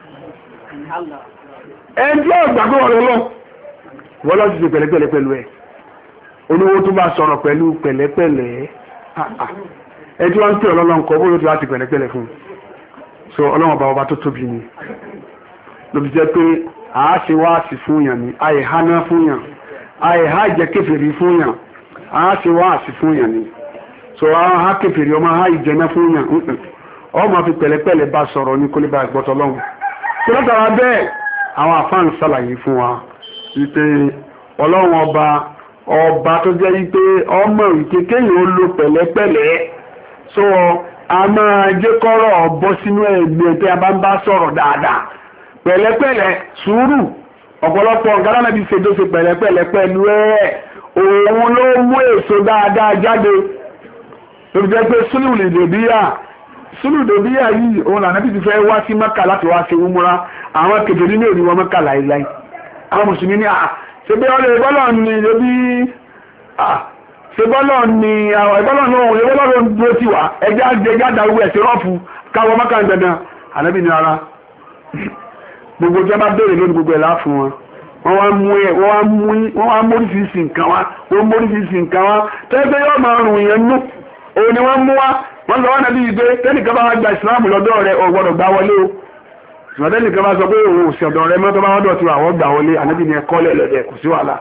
ẹjọ́ gbà pé wọ́n lọ́lọ́run wọ́n lọ́ ti ṣe pẹ̀lẹ́pẹ̀lẹ́ pẹ̀lú ẹ̀ olówó tó bá sọ̀rọ̀ pẹ̀lú pẹ̀lẹ́pẹ̀lẹ́ ẹjọ́ wá ń pè ọlọ́run kọ́ bó ti wá ṣe pẹ̀lẹ́pẹ̀lẹ́ fún so ọlọ́run ọba tó tóbi ni ló fi jẹ́ pé àá ṣe wá sí fún yàn ní àìháná fún yàn àìhá ìjẹ́ kéfèrí fún yàn àá ṣe wá sí fún yàn ní so àwọn ha kéfèrí ọmọ ha ìjẹ́ná fún yàn ọmọ fi pẹ̀lẹ́pẹ̀lẹ́ bá sọ̀rọ̀ ní kó lè bá gbọ́tọ̀ lọ́wọ́ tó látara bẹ́ẹ̀ àwọn àfáàn ṣàlàyé fún wa wípé ọlọ́run ọba tó jẹ́ wípé ọmọ ìké kéyìn ó lo pẹ̀lẹ́pẹ̀lẹ́ so a máa jẹ́ kọ́rọ̀ bọ́ sínú ẹ̀mí ẹ̀ tí a bá ń bá sọ̀rọ̀ dáadáa pẹ̀lẹ́pẹ̀lẹ́ sùúrù ọ̀pọ̀lọpọ̀ nǹkan náà bí ṣètò ṣe pẹ̀lẹ́pẹ̀lẹ́ pẹ̀lú ẹ̀ òun ló mú èso dáadáa jáde tó jẹ́ pé súlùdòbíyà yìí òun lànà bí ti fẹ́ wá sí Mẹ́kà láti wá ṣe umura àwọn kèdè nínú èrí wọn Mẹ́kà láìláì àwọn mùsùlùmí ní ṣe bí ọlọ́ ìbọ́lọ̀ ni lóbi ṣe bọ́lọ̀ ni àwọn ìbọ́lọ̀ náà ìbọ́lọ̀ ló ń dúró sí wa ẹjẹ́ àdàrúgbó ẹ̀sẹ̀ rọ́ọ̀fù káwọ Mẹ́kà ń dandan ànábì ní ara gbogbo jẹ́ bá bèèrè lónìí gbogbo ẹ̀lá fún wọn wọ́n wá móríṣìíṣìí nǹkan wá tẹ́gbẹ́ yóò máa rùn yẹn nú òun ni wọ́n mú wá wọ́n lọ́wọ́ nàbí ìgbé tẹ́nìkan bá gba ìsìláàmù lọ́dọ̀ rẹ̀ ọ̀gbọ́dọ̀ gbá wọlé o ṣùgbọ́n tẹ́nìkan bá sọ pé òun ò sí ọ̀dọ̀ rẹ̀ mọ́tọ́ bá wọ́dọ̀ tí àwọn gbà wọlé ànábì ni ẹ̀kọ́ lẹ́lẹ́dẹ̀ kò sí wàhálà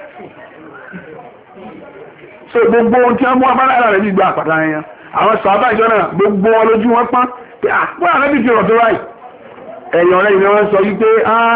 so gbogbo ohun tí wọ́n mú wá bá lára rẹ̀ bí gba àpàtà yẹn àwọn sàábà ìjọ náà gbogbo wọn lójú wọn pọ́n pé wọ́n ànábì ti rọ̀ tó ráì ẹ̀yàn rẹ̀ ìrìn wọn sọ wípé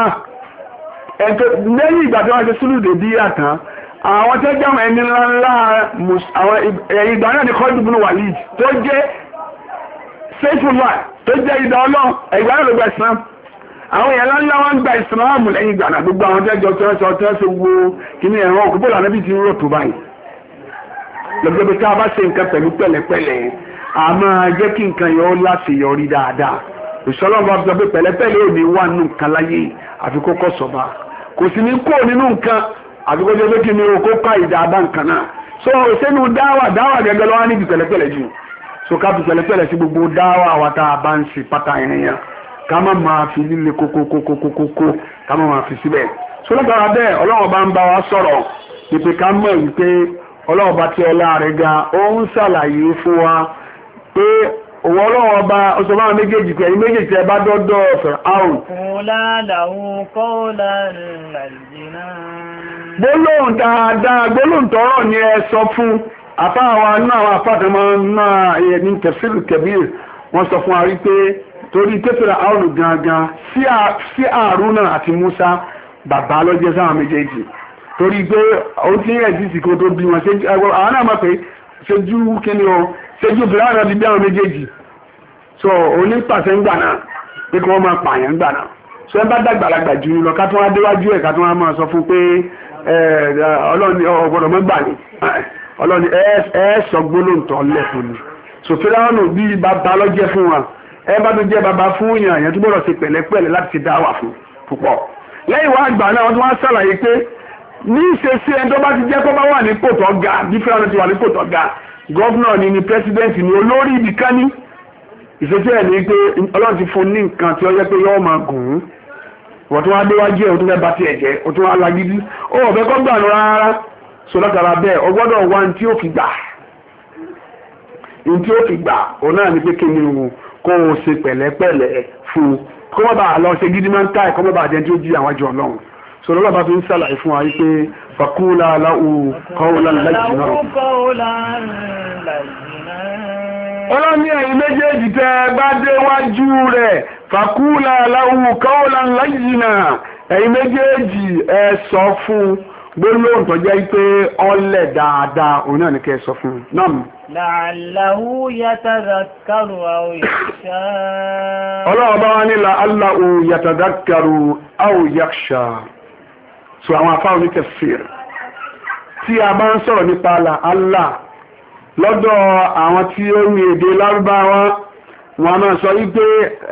lẹ́yìn ìgbà tí wọ́n ṣe súlùdè bí àtàn àwọn tó jẹ́ àwọn ẹni ńlá àwọn ẹ̀yìn ìgbà náà ni Khalid ibn Walid tó jẹ́ Saifullah tó jẹ́ ìdá ọlọ́run ìgbà náà ló gba Islam àwọn èèyàn ńlá wọn gba Islam lẹ́yìn ìgbà náà gbogbo àwọn tẹ́jọ tí wọ́n ṣe wo kíní ẹ̀rọ òkú bọ́ọ̀lù ànábì ti rò tó báyìí lọ́gbẹ́ pé ká bá ṣe nǹkan pẹ̀lú pẹ̀lẹ́pẹ̀lẹ́ a máa jẹ́ kí nǹkan yọ láṣeyọrí dáadáa ìṣọ́lọ́mọ sọ pé pẹ̀lẹ́pẹ̀lẹ́ ò ní wà nínú nǹkan láyé àfikún kọ́ sọ̀ba kò sì ní kó nínú nǹkan àfikún jẹ́ pé kí ni o kó ká ìdáadá nǹkan náà so sínú dáwà gẹ́gẹ́ lọ́wọ́ níbi pẹ̀lẹ́pẹ̀lẹ́ jù so ká fi pẹ̀lẹ́pẹ̀lẹ́ sí gbogbo dáwà wa tá a bá ń ṣe pátá ìrìnyàn ká má máa fi líle kókókókókókó ká má máa fi síbẹ̀ so lọ́gbàrá bẹ́ẹ̀ ọlọ́run bá ń bá wa sọ̀rọ̀ ìpè ká mọ̀ wípé ọlọ́run ọba tí ọlá rẹ̀ ga ó ń ṣàlàyé fún wa pé òun ọlọ́run ọba oṣù máa méjèèjì pé ẹ̀yin méjèèjì ẹ bá dọ́dọ̀ Fáráò. gbólóhùn dáadáa gbólóhùn tọrọ ni ẹ sọ fún àfáàwa náà àwọn àfáàtàmọ́ náà ní tafsir kabir wọ́n sọ fún wa rí pé torí tẹ́tẹ̀rẹ̀ àrùn gangan sí Hárúnà àti Músà bàbá lọ́jẹ́ sáwọn méjèèjì torí pé ó ti ń ẹ̀dí sí kó tó bí wọn àwọn náà mọ̀ pé ṣojú kíni o ṣojú bìláàrà ti bí àwọn méjèèjì so onípàṣẹ ń gbà náà pé kí wọ́n máa pààyàn ń gbà náà so ẹ bá dàgbàlagbà jù lọ ká tó wá déwájú ẹ̀ ká tó wá máa sọ fún pé ọlọ́ni ọgbọ́dọ̀ mọ́ gbà ní ọlọ́ni ẹ sọ gbólóǹtọ́ lẹ́fún ni so Fíráúnù bí bàbá lọ́jẹ́ fún wa ẹ bá tó jẹ́ bàbá fún yàn yẹn tó gbọ́dọ̀ ṣe pẹ̀lẹ́pẹ̀lẹ́ láti ṣe dáwà fún púpọ̀ lẹ́yìn wá àgbà náà wọ́n tún wá ṣàlàyé pé ní ìṣesí ẹni tó bá ti jẹ́ kó bá wà ní kò tó ga bí Fíráúnù ti wà ní kò tó ga gọ́vnọ̀ ni pẹ́sidẹ́ǹtì ni olórí ibìkan ní ìṣesí ẹ̀ ní pé Ọlọ́run ti fún ní nǹkan tí ó yẹ pé yọ́ máa gùn ún wọ́n tún wá déwájú ẹ̀ ó tún fẹ́ bá tiẹ̀ jẹ́ ó tún wá lagídí ó ọ̀fẹ́ kọ́ gbà rárá so látara bẹ́ẹ̀ ọgbọ́dọ̀ wá ní tí ó fi gbà ní tí ó fi gbà òun náà ní pé kí ni o kó o ṣe pẹ̀lẹ́pẹ̀lẹ́ fún un kó má bàa lọ ṣe gidi máa ń ká ẹ̀kọ́ má bàa jẹ́ tí ó jí àwọn àjọ Ọlọ́run so lọ́la bá fi ń ṣàlàyé fún wa wípé faqula lahu qawlan layyina. ọlọ́ni ẹ̀yin méjèèjì tẹ́ bá déwájú rẹ̀ faqula lahu qawlan layyina ẹ̀yin méjèèjì ẹ sọ fún gbólóhùn tó jẹ́ pé ọlẹ̀ dáadáa òun náà ní kẹ́ sọ fún un náà. la'allahu yatadhakkaru aw yakhsha. ọlọ́run bá wá ní la'allahu yatadhakkaru aw yakhsha. so àwọn afáwọn ní tafsir tí a bá ń sọ̀rọ̀ nípa la'alla lọ́dọ̀ àwọn tí ó ní èdè lárúbáwá wọn máa sọ wípé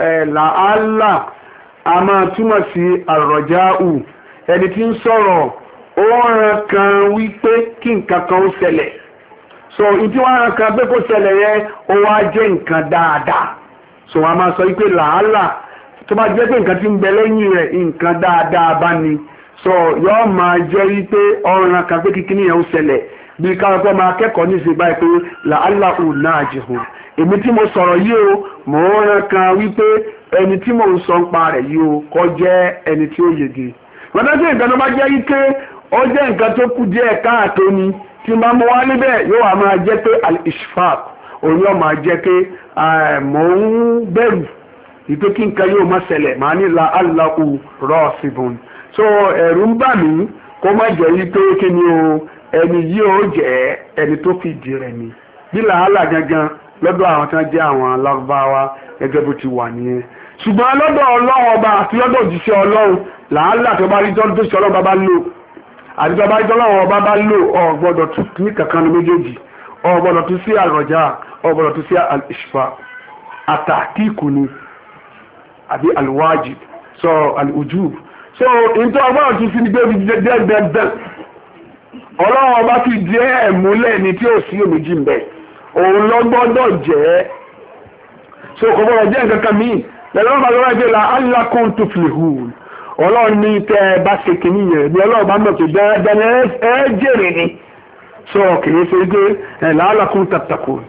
la'alla a máa túmọ̀ sí ar-raja'u ẹni tí ń sọ̀rọ̀ ó ràn kan wípé kí nǹkan kan ó ṣẹlẹ̀ so ìtí wọ́n ràn kan pé kó ṣẹlẹ̀ yẹn ó wá jẹ́ nǹkan dáadáa so wọ́n máa sọ wípé làálà tó bá jẹ́ pé nǹkan tí ń bẹ lẹ́yìn rẹ̀ nǹkan dáadáa bá ní so yóò máa jẹ́ wípé ọ̀ràn kan pé kíkí nìyẹn ó ṣẹlẹ̀ bí káwọn pé máa kẹ́kọ̀ọ́ ní ìṣe báyìí pé làálà ò náà jẹun èmi tí mo sọ̀rọ̀ yìí o mò ń ràn kan wípé ẹni tí mò ń sọ ń pa rẹ̀ yìí o kó jẹ́ ẹni tí ó yege wọ́n dájú nǹkan tó bá jẹ́ wípé ó jẹ́ nǹkan tó kù díẹ̀ káàtó ni tí máa mú wá níbẹ̀ yóò wá máa jẹ́ pé al-ishfaq òun yóò máa jẹ́ pé mò ń bẹ̀rù ìpé kí nǹkan yóò má ṣẹlẹ̀ máa ní la'allahu rasibun so ẹ̀rù ń bà mí kó má jẹ́ wípé kí ni o ẹni yìí ó jẹ́ ẹni tó fìdí rẹ̀ ni bí làálà gangan lọ́dọ̀ àwọn tí wọ́n jẹ́ àwọn Lárúbáwá gẹ́gẹ́ bó ti wà nìyẹn ṣùgbọ́n lọ́dọ̀ Ọlọ́run ọba àti lọ́dọ̀ òjíṣẹ́ Ọlọ́run làálà tó bá rí tó ṣe Ọlọ́run bá lò àdìjọba ìjọlọ́wọ́ ọba bá lò ọ̀gbọ́dọ̀ tún ní kankan ní méjèèjì ọ̀gbọ́dọ̀ tún sí àrọ̀já ọ̀gbọ́dọ̀ tún sí al-ishfa àtàkìkù ni àbí al-wajib so al-ujub so ìtọ́ ọgbọ́dọ̀ tún sí ní gbé dẹ́gbẹ̀dẹ́ ọlọ́wọ́ ọba fi díẹ̀ múlẹ̀ ní tí ó sí òmìjì ń bẹ̀ òun lọ́gbọ́dọ̀ jẹ́ so kò gbọ́dọ̀ jẹ́ nǹkan kan míì lẹ́lọ́wọ́ bá lọ́wọ́ ẹgbẹ́ la allakum tuflihun ọlọ́run ní tẹ́ bá ṣe kìíní yẹn ní ọlọ́run bá mọ̀ pé dáadáa ẹ jèrè ni sọ kìí ṣe pé la'allakum tattaqun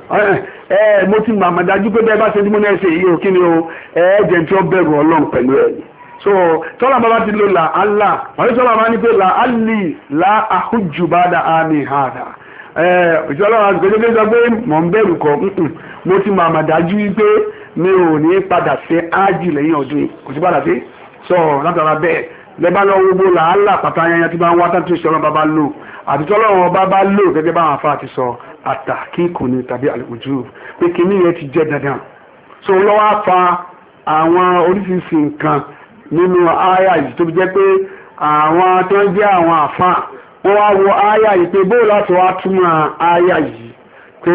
mo ti mọ̀ àmàdájú pé bẹ́ẹ̀ bá ṣe dímọ́ náà ṣe yìí ò kí ni o jẹ́ tí ó bẹ̀rù ọlọ́run pẹ̀lú ẹ̀ so tọ́lá bàbá ti lo la'alla wọ́n tọ́lá bá ní pé la'alli la ahujju ba'da ami hada ìṣọ́lọ́run àti pẹ̀lú sọ pé mọ̀ ń bẹ̀rù kọ́ mo ti mọ̀ àmàdájú pé mi ò ní padà ṣe ájì lẹ́yìn ọdún kò sí padà sí so látara bẹ́ẹ̀ lẹ́bàá lọ gbogbo làálà pàtà ayẹyẹ tí bá ń wá tán tó ṣe ọlọ́run bá lò àti tí ọlọ́run bá lò gẹ́gẹ́ bá àwọn afá ti sọ àtàkíkù ni tàbí àlùkùjù pé kìíní yẹn ti jẹ́ dandan so lọ́wọ́ fa àwọn oríṣiríṣi nǹkan nínú àyà yìí tó fi jẹ́ pé àwọn tó ń jẹ́ àwọn àfá wọ́n wá wo àyà yìí pé bóò láti wá túmọ̀ àyà yìí pé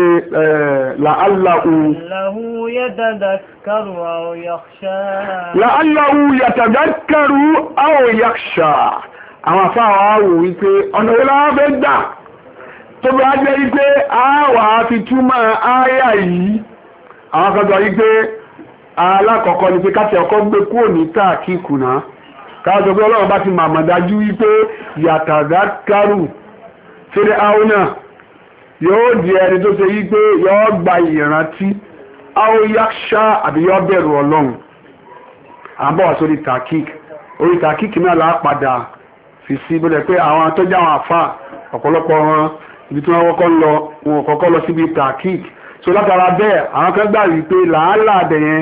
la'allahu yatadhakkaru aw yakhsha. la'allahu yatadhakkaru aw yakhsha. àwọn afáwà wò wípé ọ̀nà ìlànà fẹ́ gbà tó bá jẹ́ wípé àwà fi túmọ̀ àyà yìí àwọn akọ́jọ wípé alákọ̀ọ́kọ́ ni pé káti ọkọ́ gbé kúrò ní tààkìkù náà káàkiri pé ọlọ́run bá ti màmà dájú wípé yatadhakkaru Fíráúnà yóò di ẹni tó ṣe yí pé yóò gba ìrántí aw yakhsha àbí yóò bẹ̀rù Ọlọ́run àbọ̀ wá sórí takik orí takik náà là á padà fi sí bó dẹ̀ pé àwọn tó jẹ́ àwọn àfà ọ̀pọ̀lọpọ̀ wọn ibi tí wọ́n kọ́kọ́ lọ wọn kọ́kọ́ lọ síbi takik so látara bẹ́ẹ̀ àwọn kan gbà wípé làálàá bẹ̀yẹn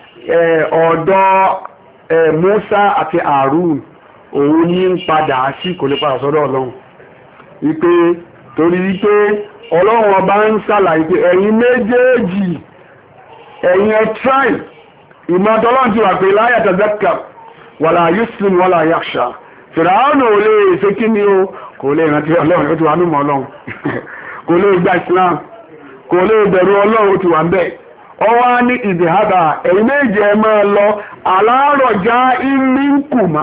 ọ̀dọ̀ Musa àti Harun òun ní ń padà sí kò lè padà sọ́dọ̀ Ọlọ́run wípé torí wípé Ọlọ́run ọba ń ṣàlàyé pé ẹ̀yin méjèèjì ẹ̀yin ẹ̀tráì ìmọ̀tọ́lọ́run ti wà pé la yatadhakkar wala yuslim wala yakhsha Fìràánù ò lè ṣe kí ni o kò lè rántí Ọlọ́run ó ti wà nínú Ọlọ́run kò lè gba Islam kò lè bẹ̀rù Ọlọ́run ó ti wà ń bẹ̀ ọwá ní ìdìhádà ẹ̀yin méjì ẹ máa lọ alárọ̀já ìmínkùmá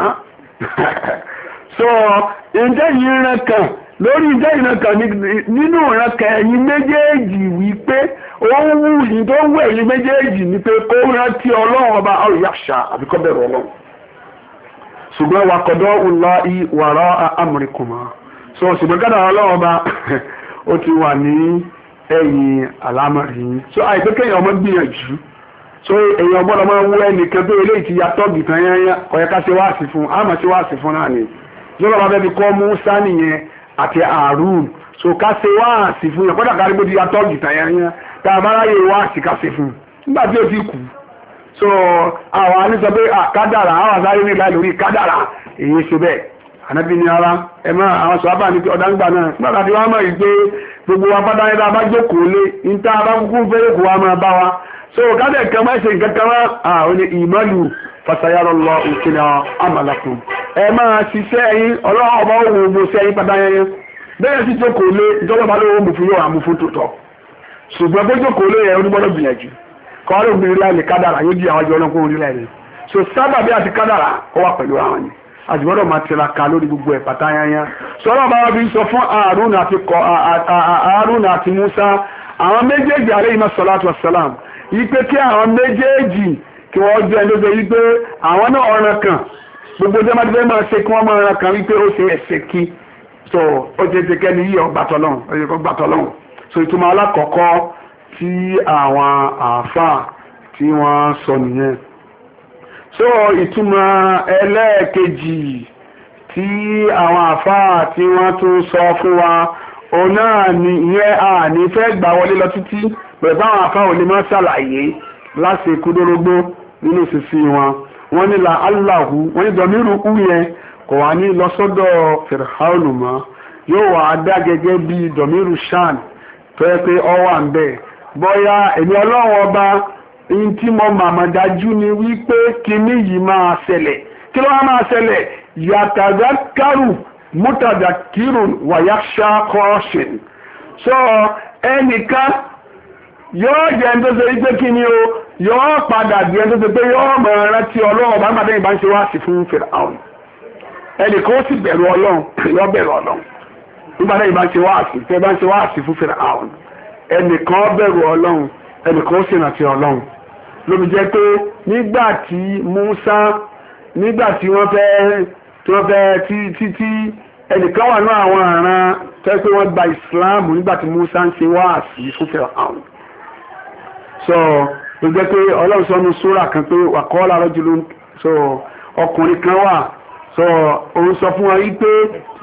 so ǹjẹ́ yìí rẹ̀ kàn lórí ǹjẹ́ ìran kan nínú ìran kan ẹ̀yin méjèèjì wípé ó ń wù yìí tó ń wù ẹ̀yin méjèèjì ní pé kó rántí Ọlọ́run ọba yakhsha àbí kó bẹ̀rù Ọlọ́run ṣùgbọ́n wa qada'ullahi wara'a amrikuma so ṣùgbọ́n kádà Ọlọ́run ọba ó ti wà ní ẹ̀yìn àlámọ̀rí so àìpé kéèyàn ọmọ gbìyànjú so èèyàn ọgbọ́dọ̀ máa ń wú ẹnìkan tó eléyìí ti yàtọ̀ gìtàn yẹn ọ̀yẹ́ ká ṣe wáàsí fún àmọ́ ṣe wáàsí fún náà ni ìjọba bá fẹ́ fi kọ́ Mùsá nìyẹn àti Harun so ká ṣe wáàsí fún yẹn kọ́dà kárí bó ti yàtọ̀ gìtàn yẹn tá a bá ráyè wáàsí ká ṣe fún nígbà tí ó ti kú so àwọn àní sọ pé kádàrà àwọn àsáré nílá lórí kádàrà èyí ṣe bẹ́ẹ̀ ànábì ní ara ẹ máa àwọn sọ́ábà ní ọ̀dàǹgbà náà nígbà tí wọ́n mọ̀ yìí pé gbogbo wa bá dáyé bá jókòó lé níta bá kúkú fẹ́rẹ̀ kó wa máa bá wa so kádẹ̀ kan máa ṣe nǹkan kan wá àwọn ní ìmọ̀lù fasayarallahu òkèlè amalakum ẹ máa ṣiṣẹ́ yín Ọlọ́run ọba òun gbogbo sẹ́yìn padà yẹn bẹ́ẹ̀ sì jókòó lé ìjọba bá lówó mú fún yóò àmú fún tòótọ́ ṣùgbọ́n bó jókòó lé yẹn onígbọ́dọ̀ gbìyànjú kọ́ ló gbìyànjú láìlè kádàrà yóò di àwọn ọjọ́ ọlọ́kùnrin orílẹ̀-èdè so sábà bí àti kádàrà ó wà pẹ̀lú àwọn yẹn àjùmọ́dọ̀ máa tiraka lórí gbogbo ẹ̀ pátáyáyá sọ́rọ̀ bá wọ́n fi sọ fún Harun àti Musa àwọn méjèèjì alayhi salatu wassalam yípe kí àwọn méjèèjì kí wọ́n jẹ́ lóde wípé àwọn náà ọ̀ràn kan gbogbo jẹ́ máa dé máa ṣe kí wọ́n máa ọ̀ràn kan wípé ó ṣe ẹ̀ṣẹ̀ kí so ó jẹ́ jẹ́ kẹ́ni yí ọgbàtọ̀lọ́hùn so ìtumọ̀ alákọ̀ọ́kọ́ tí àwọn àáfàá tí wọ́n sọ nìyẹn so ìtumọ̀ ẹlẹ́ẹ̀kejì tí àwọn àfáà tí wọ́n tún sọ fún wa òun náà ni ìyẹn àní fẹ́ gbà wọlé lọ títí pẹ̀lú àwọn àfáà ò lè má ṣàlàyé láti kúdórógbó nínú ìsìsí wọn wọ́n ní la Allahu wọ́n ní dọ̀míru kú yẹn kò wá ní lọ sọ́dọ̀ Fir'aunu mọ́ yóò wà dá gẹ́gẹ́ bí dọ̀míru shan tó yẹ pé ọ wà ń bẹ̀ bóyá èmi Ọlọ́run ọba in tí mo màmá dájú ni wípé kíní yìí máa ṣẹlẹ̀ kí ló máa ṣẹlẹ̀ yàtàdákàrù mútàdákìrù wàyáṣá kọ́ọ̀ṣìn so ẹnìkan yóò jẹ́ ẹni tó ṣe wípé kíní o yóò padà di ẹni tó ṣe pé yóò mọ̀ rántí Ọlọ́run bá máa dẹ́yìn bá ń ṣe wáàsí fún Fáráò ẹnìkan ó sì bẹ̀rù Ọlọ́run yóò bẹ̀rù Ọlọ́run nígbà dẹ́yìn bá ń ṣe wáàsí fún Fáráò ẹnìkan bẹ̀rù Ọlọ́run ẹnìkan ó sì rántí Ọlọ́run lóbi jẹ́ pé nígbàtí Musa nígbàtí wọ́n fẹ́ tí ẹnìkan wà náà àwọn àrán tẹ́ pé wọ́n gba Islam nígbàtí Musa ń ṣe wáàsí fún Fáráò so ló jẹ́ pé Ọlọ́run sọ ní súrà kan pé waqala rajulun so ọkùnrin kan wà so òun sọ fún wa yí pé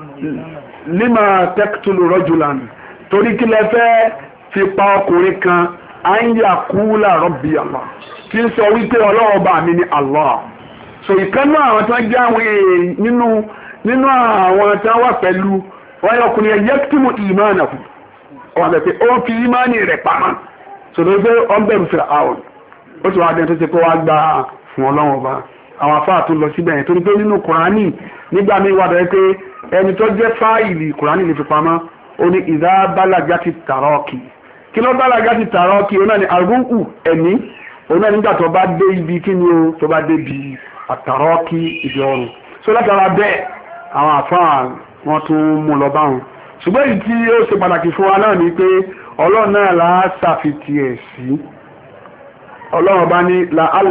lima taqtulu rajulan torí kí lẹ fẹ́ fi pa ọkùnrin kan anya kúlà rọ́bì Allah tí ń sọ wípé Ọlọ́run bá mi ní Allah so ìkánú àwọn tó ń jẹ́ àwọn èèyàn nínú àwọn tó wà pẹ̀lú wọ́n yọ ọkùnrin ẹ̀yẹ́ tí mo ìmánà fún ọ̀wọ́n bẹ̀ pé ó fi ìmánì rẹ̀ pamọ́ so ló gbé ọ̀bẹ̀rù Fáráò ó ti wá dẹ́n tó ṣe kó wá gbà fún Ọlọ́run ọba àwọn afáà tó lọ síbẹ̀ yẹn torí pé nínú Kùránì nígbà míì wà dẹ́ pé ẹni tó jẹ́ fáìlì Kùránì lè fi pamọ́ ó ní ìdá bálàjá ti tàrọ́ọ̀kì kí ló bálàjá ti tàrọ́ọ̀kì ó náà ní arúgbù ẹ̀mí ó náà nígbà tó bá dé ibi kí ni ó tó bá dé ibi àtàrọ́ọ̀kì ìdí ọrùn so látara bẹ́ẹ̀ àwọn àfáà wọ́n tún mú lọ báwọn ṣùgbọ́n èyí tí ó ṣe pàtàkì fún wa náà ni pé Ọlọ́run náà là á ṣàfitì ẹ̀ sí Ọlọ́run bá ní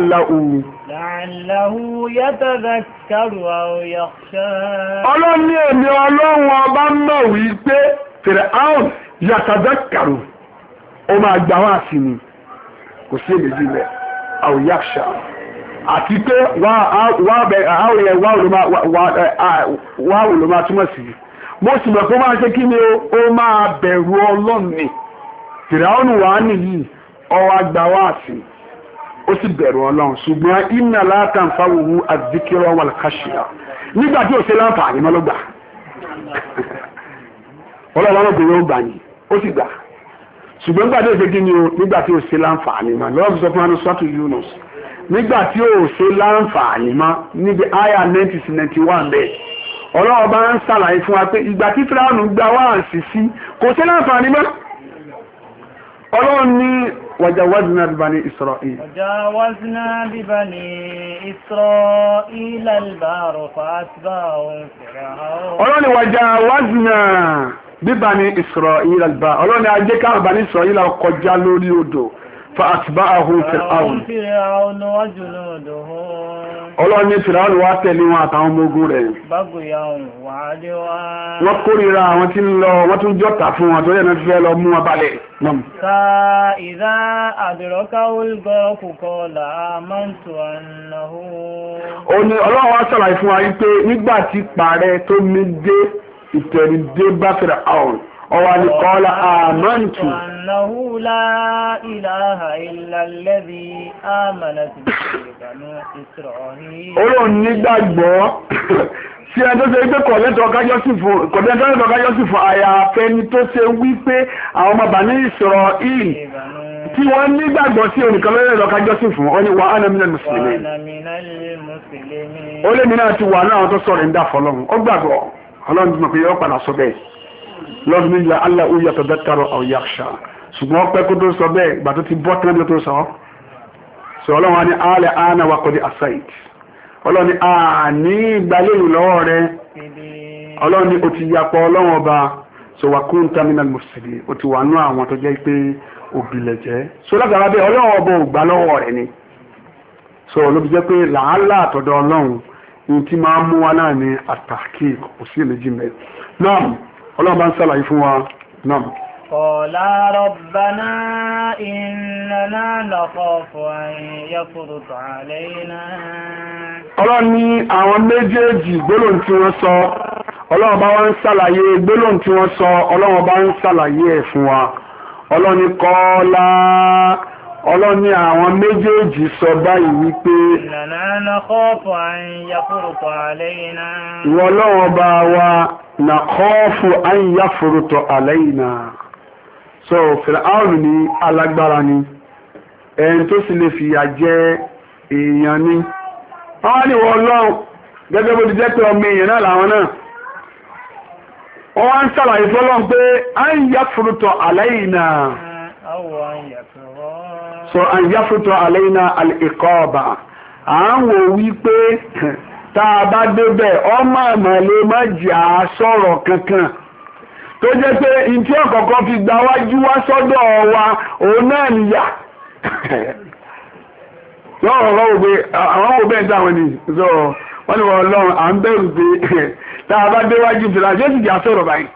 la'allahu yatadhakkaru aw yakhsha. Ọlọ́run ní èmi Ọlọ́run ọba mọ̀ wípé Fìràáùn yàtàdákàrù ó máa gbà wá sí ni kò sí èméjì rẹ̀ àwòyáṣà àti pé wáwò ló máa túmọ̀ sí mo sì mọ̀ pé ó máa ṣe kí ni ó máa bẹ̀rù Ọlọ́run ni Fìràáùn wà nìyí ọwọ́ àgbà wá sí ó sì bẹ̀rù Ọlọ́run ṣùgbọ́n iná látàǹfàwòwú àdìkírọ̀ wal khashya nígbà tí ò ṣe láǹfààní mọ́ ló gbà Ọlọ́run ọlọ́gbìn yóò gbà ní ó sì gbà ṣùgbọ́n nígbà tí ò ṣe kí ni o nígbà tí ò ṣe láǹfààní mọ́ lọ́wọ́ fi sọ fún anusọ́tù Yunus nígbà tí ò ṣe láǹfààní mọ́ níbi àyà 90-91 bẹ́ẹ̀ Ọlọ́run bá ń ṣàlàyé fún wa pé ìgbà tí Fíráúnù gba wáàsí sí kò ṣe láǹfààní mọ́ Ọlọ́run ní وجاوزنا ببني إسرائيل البحر فأتبعهم فرعون Ọlọ́run ní وجاوزنا ببني إسرائيل البحر Ọlọ́run ní a jẹ́ ká Bani Israel kọjá lórí odò فأتبعهم فرعون وجنوده Ọlọ́run ní Fìràáùn wá tẹ̀lé wọn àtàwọn ọmọ ogun rẹ̀. Wọ́n kórìíra àwọn tí ń lọ, wọ́n tún jọ́ta fún wọn tó yẹ̀ náà fẹ́ lọ mú wọn balẹ̀. إذا أدركه الغرق قال آمنت أنه. Ó ní Ọlọ́run wá ṣàlàyé fún wa pé nígbà tí parẹ́ tó mi dé ìtẹ̀rídé bá Fìràáùn ọwọ́ ni kọ́lá àmọ́ntù. Annahu la ilaha illa alladhi amanat bihi banu Isra'il. Ọlọ́run nígbàgbọ́ sí ẹni tó ṣe wípé kọ̀lẹ́tọ̀ kájọ́ sí fún àyàfẹ́ni tó ṣe wípé àwọn ọmọ Bani Isra'il tí wọ́n nígbàgbọ́ sí onìkan lọ́rẹ́ kájọ́ sí fún ọ ní wa ana minal muslimin. Ó lé mi náà ti wà náà tó sọ̀rọ̀ ń dà fọlọ́run ó gbàgbọ́ Ọlọ́run ti mọ̀ pé yọ padà sọ bẹ́ẹ̀ lọ́dún nílùú aláwọ̀ yàtọ̀ dẹ́tàrọ̀ àwòyàṣà ṣùgbọ́n pẹ́ kó tó sọ bẹ́ẹ̀ ìgbà tó ti bọ́ tán ní tó sọ Ọlọ́run ní alẹ́ àánà wa kọ́ di aside Ọlọ́run ní àní ìgbàlérò lọ́wọ́ rẹ Ọlọ́run ní o ti yapọ̀ Ọlọ́run ọba so wà kún terminal mufsidi o ti wà nú àwọn tó jẹ́ pé òbílẹ̀ jẹ́ so lágbàrá bẹ́ẹ̀ Ọlọ́run ọba ò gbà lọ́wọ́ rẹ ni so ló fi jẹ́ pé làálà àtọ̀dọ̀ Ọlọ́run ní tí máa mú wa náà ní àtàkì kò sí èléjì mẹ́ náà Ọlọ́run bá ń sàlàyé fún wa náà. Qala rabbana innana nakhafu an yafruta alayna. Ọlọ́run ní àwọn méjèèjì gbólóhùn tí wọ́n sọ Ọlọ́run bá wá ń sàlàyé gbólóhùn tí wọ́n sọ Ọlọ́run bá ń sàlàyé ẹ̀ fún wa Ọlọ́run ní qala Ọlọ́run ní àwọn méjèèjì sọ báyìí wípé innana nakhafu an yafruta alayna. Ìwọ Ọlọ́run bá wa nakhafu an yafruta alayna so Fìràáùn ní alágbára ni ẹni tó sì lè fìyà jẹ èèyàn ni wọ́n ní wọ́n Ọlọ́run gẹ́gẹ́ bó ti jẹ́ pé ọmọ èèyàn náà làwọn náà wọ́n wá ń sàlàyé fọ́lọ́n pé an yafruta alayna so an yafruta alayna al-iqaba à ń wò wípé tá a bá débẹ̀ ọmọ àmàlẹ́ má jà sọ̀rọ̀ kankan tó jẹ́ pé ìtí ọ̀kọ̀ọ̀kan fi gba wájú wá sọ́dọ̀ wa òun náà nìyà lọ́wọ́ òwe àwọn òwe bẹ́ẹ̀ dáwọn ni so wọ́n ní wọ́n lọ́rùn à ń bẹ̀rù pé tá a bá déwájú fìlà ṣé sì jà sọ̀rọ̀ báyìí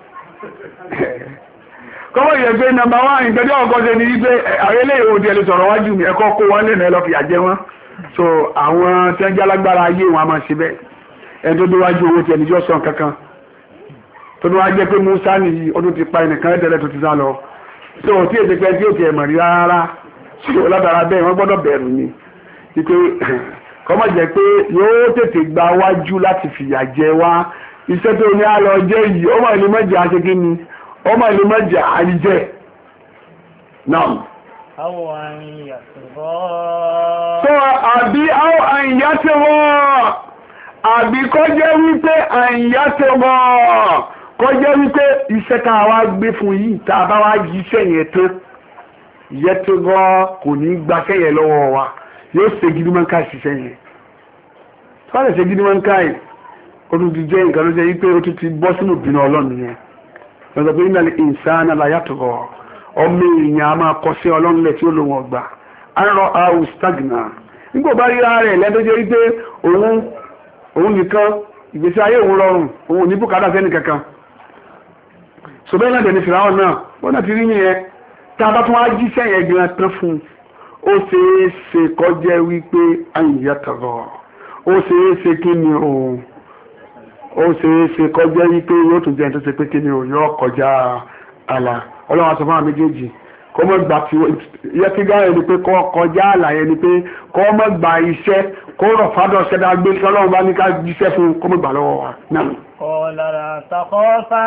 kọ́wọ́ yẹ pé nàmbà wá ìgbẹ́jọ́ ọkọ̀ ṣe ni wípé àrẹ́lẹ̀ òdì ẹ̀lẹ́ sọ̀rọ̀ wájú mi ẹ̀kọ́ kó wọ́n lè lọ fìyà jẹ wọ́n so àwọn tí wọ́n jálágbára ayé wọn a máa ṣe bẹ́ẹ̀ ẹni tó déwájú owó ti ẹnìjọ́ sọ kankan tó ní wá jẹ́ pé Musa nìyí ó tún ti pa ẹnìkan ẹ̀tẹ̀lẹ̀ tó ti sá lọ so tí èdè pẹ́ tí ó ti ẹ̀mọ̀ rí rárá so látara bẹ́ẹ̀ wọ́n gbọ́dọ̀ bẹ̀rù ni wípé kọ́mọ̀ jẹ́ pé yóò tètè gba wájú láti fìyà jẹ wá iṣẹ́ tó ní àlọ́ jẹ́ yìí ó máa ní mọ́jà aṣekí ni ó máa ní mọ́jà àríjẹ́ náà. Àwọn àyíyà tó so àbí àwọn àyíyá tó wọ́ àbí kọ́ jẹ́ wípé àyíyá tó wọ́ kọ́ jẹ́ wípé iṣẹ́ tá a wá gbé fún yìí tá a bá wá yí iṣẹ́ yẹn tán yẹ tó wọ́ kò ní gbaṣẹ́ yẹn lọ́wọ́ wa yóò ṣe gidi máa ń ká ìṣiṣẹ́ yẹn tó bá lè ṣe gidi máa ń ká ì ó tún ti jẹ́ nǹkan ló jẹ́ wípé ó tún ti bọ́ sínú ìbínú Ọlọ́run yẹn lọ́sọ̀ pé innal insana la yatgha ọmọ èèyàn a máa kọ́ sí Ọlọ́run lẹ̀ tí ó lò wọ́n gbà arọ àwù stagna nígbà bá rí ara rẹ̀ lẹ́tọ́ jẹ́ wípé òun nìkan ìgbésí ayé òun rọrùn òun ní bùkátà sẹ́ni kankan so bẹ́ẹ̀ náà dẹ̀ ní fìràwọ̀ náà wọ́n náà ti rí yẹn tá a bá tún wá jíṣẹ́ yẹn gan tán fún ó ṣeé ṣe kọjá wípé àyìnyá tọ̀rọ̀ ó ṣeé ṣe kí ni o ó ṣeé ṣe kọjá wípé yóò tún jẹ́ tó ṣe pé kí ni o yóò kọjá àlà ọlọ́run aṣọ fún àwọn méjèèjì kọ́ mọ́ gbà tí yẹ kí gáyẹ̀ ni pé kọ́ kọjá àlàyé ni pé kọ́ mọ́ gbà iṣẹ́ kó rọ̀ fádọ̀ ṣẹ́dá gbé ọlọ́run bá ní ká jíṣẹ́ fún kọ́ mọ́ gbà lọ́wọ́ wa náà. قال لا تخافا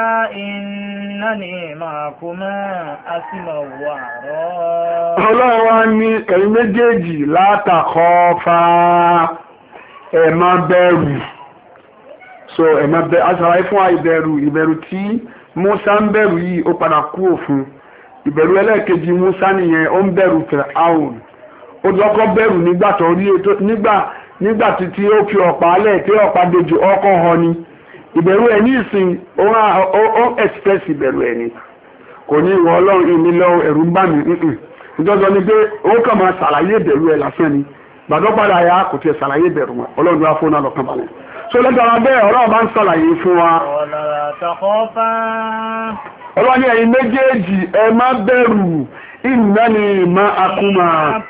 إنني معكما أسمع وأرى. ọlọ́run wa ní ẹ̀yin méjèèjì la takhafa ẹ má bẹ̀rù so ẹ má bẹ̀rù aṣàlàyé fún wa ìbẹ̀rù tí Musa ń bẹ̀rù yìí ó padà kú òfin ìbẹ̀rù ẹlẹ́ẹ̀kejì Musa nìyẹn ó ń bẹ̀rù Fáráò ó dọ́kọ́ bẹ̀rù nígbà tó rí nígbà tí ó fi ọ̀pá alẹ́ tí ọ̀pá dejò ọkọ̀ họ ni ìbẹ̀rù ẹ̀ ní ìsìn ó express ìbẹ̀rù ẹ̀ ni kò ní ìwọ ọlọ́run ìnílọ ẹ̀rù ń bà mí ìjọba ni pé ó kàn máa ṣàlàyé ìbẹ̀rù ẹ̀ lásán ni gbàdọ́ padà yá kò tiẹ̀ ṣàlàyé ìbẹ̀rù wọn ọlọ́run ló wá fún náà lọ́kàn balẹ̀ so lẹ́gbàá bẹ́ẹ̀ ọlọ́run bá ń ṣàlàyé fún wa ọlọ́run ní ẹ̀yin méjèèjì ẹ má bẹ̀rù ìnáni má akúmà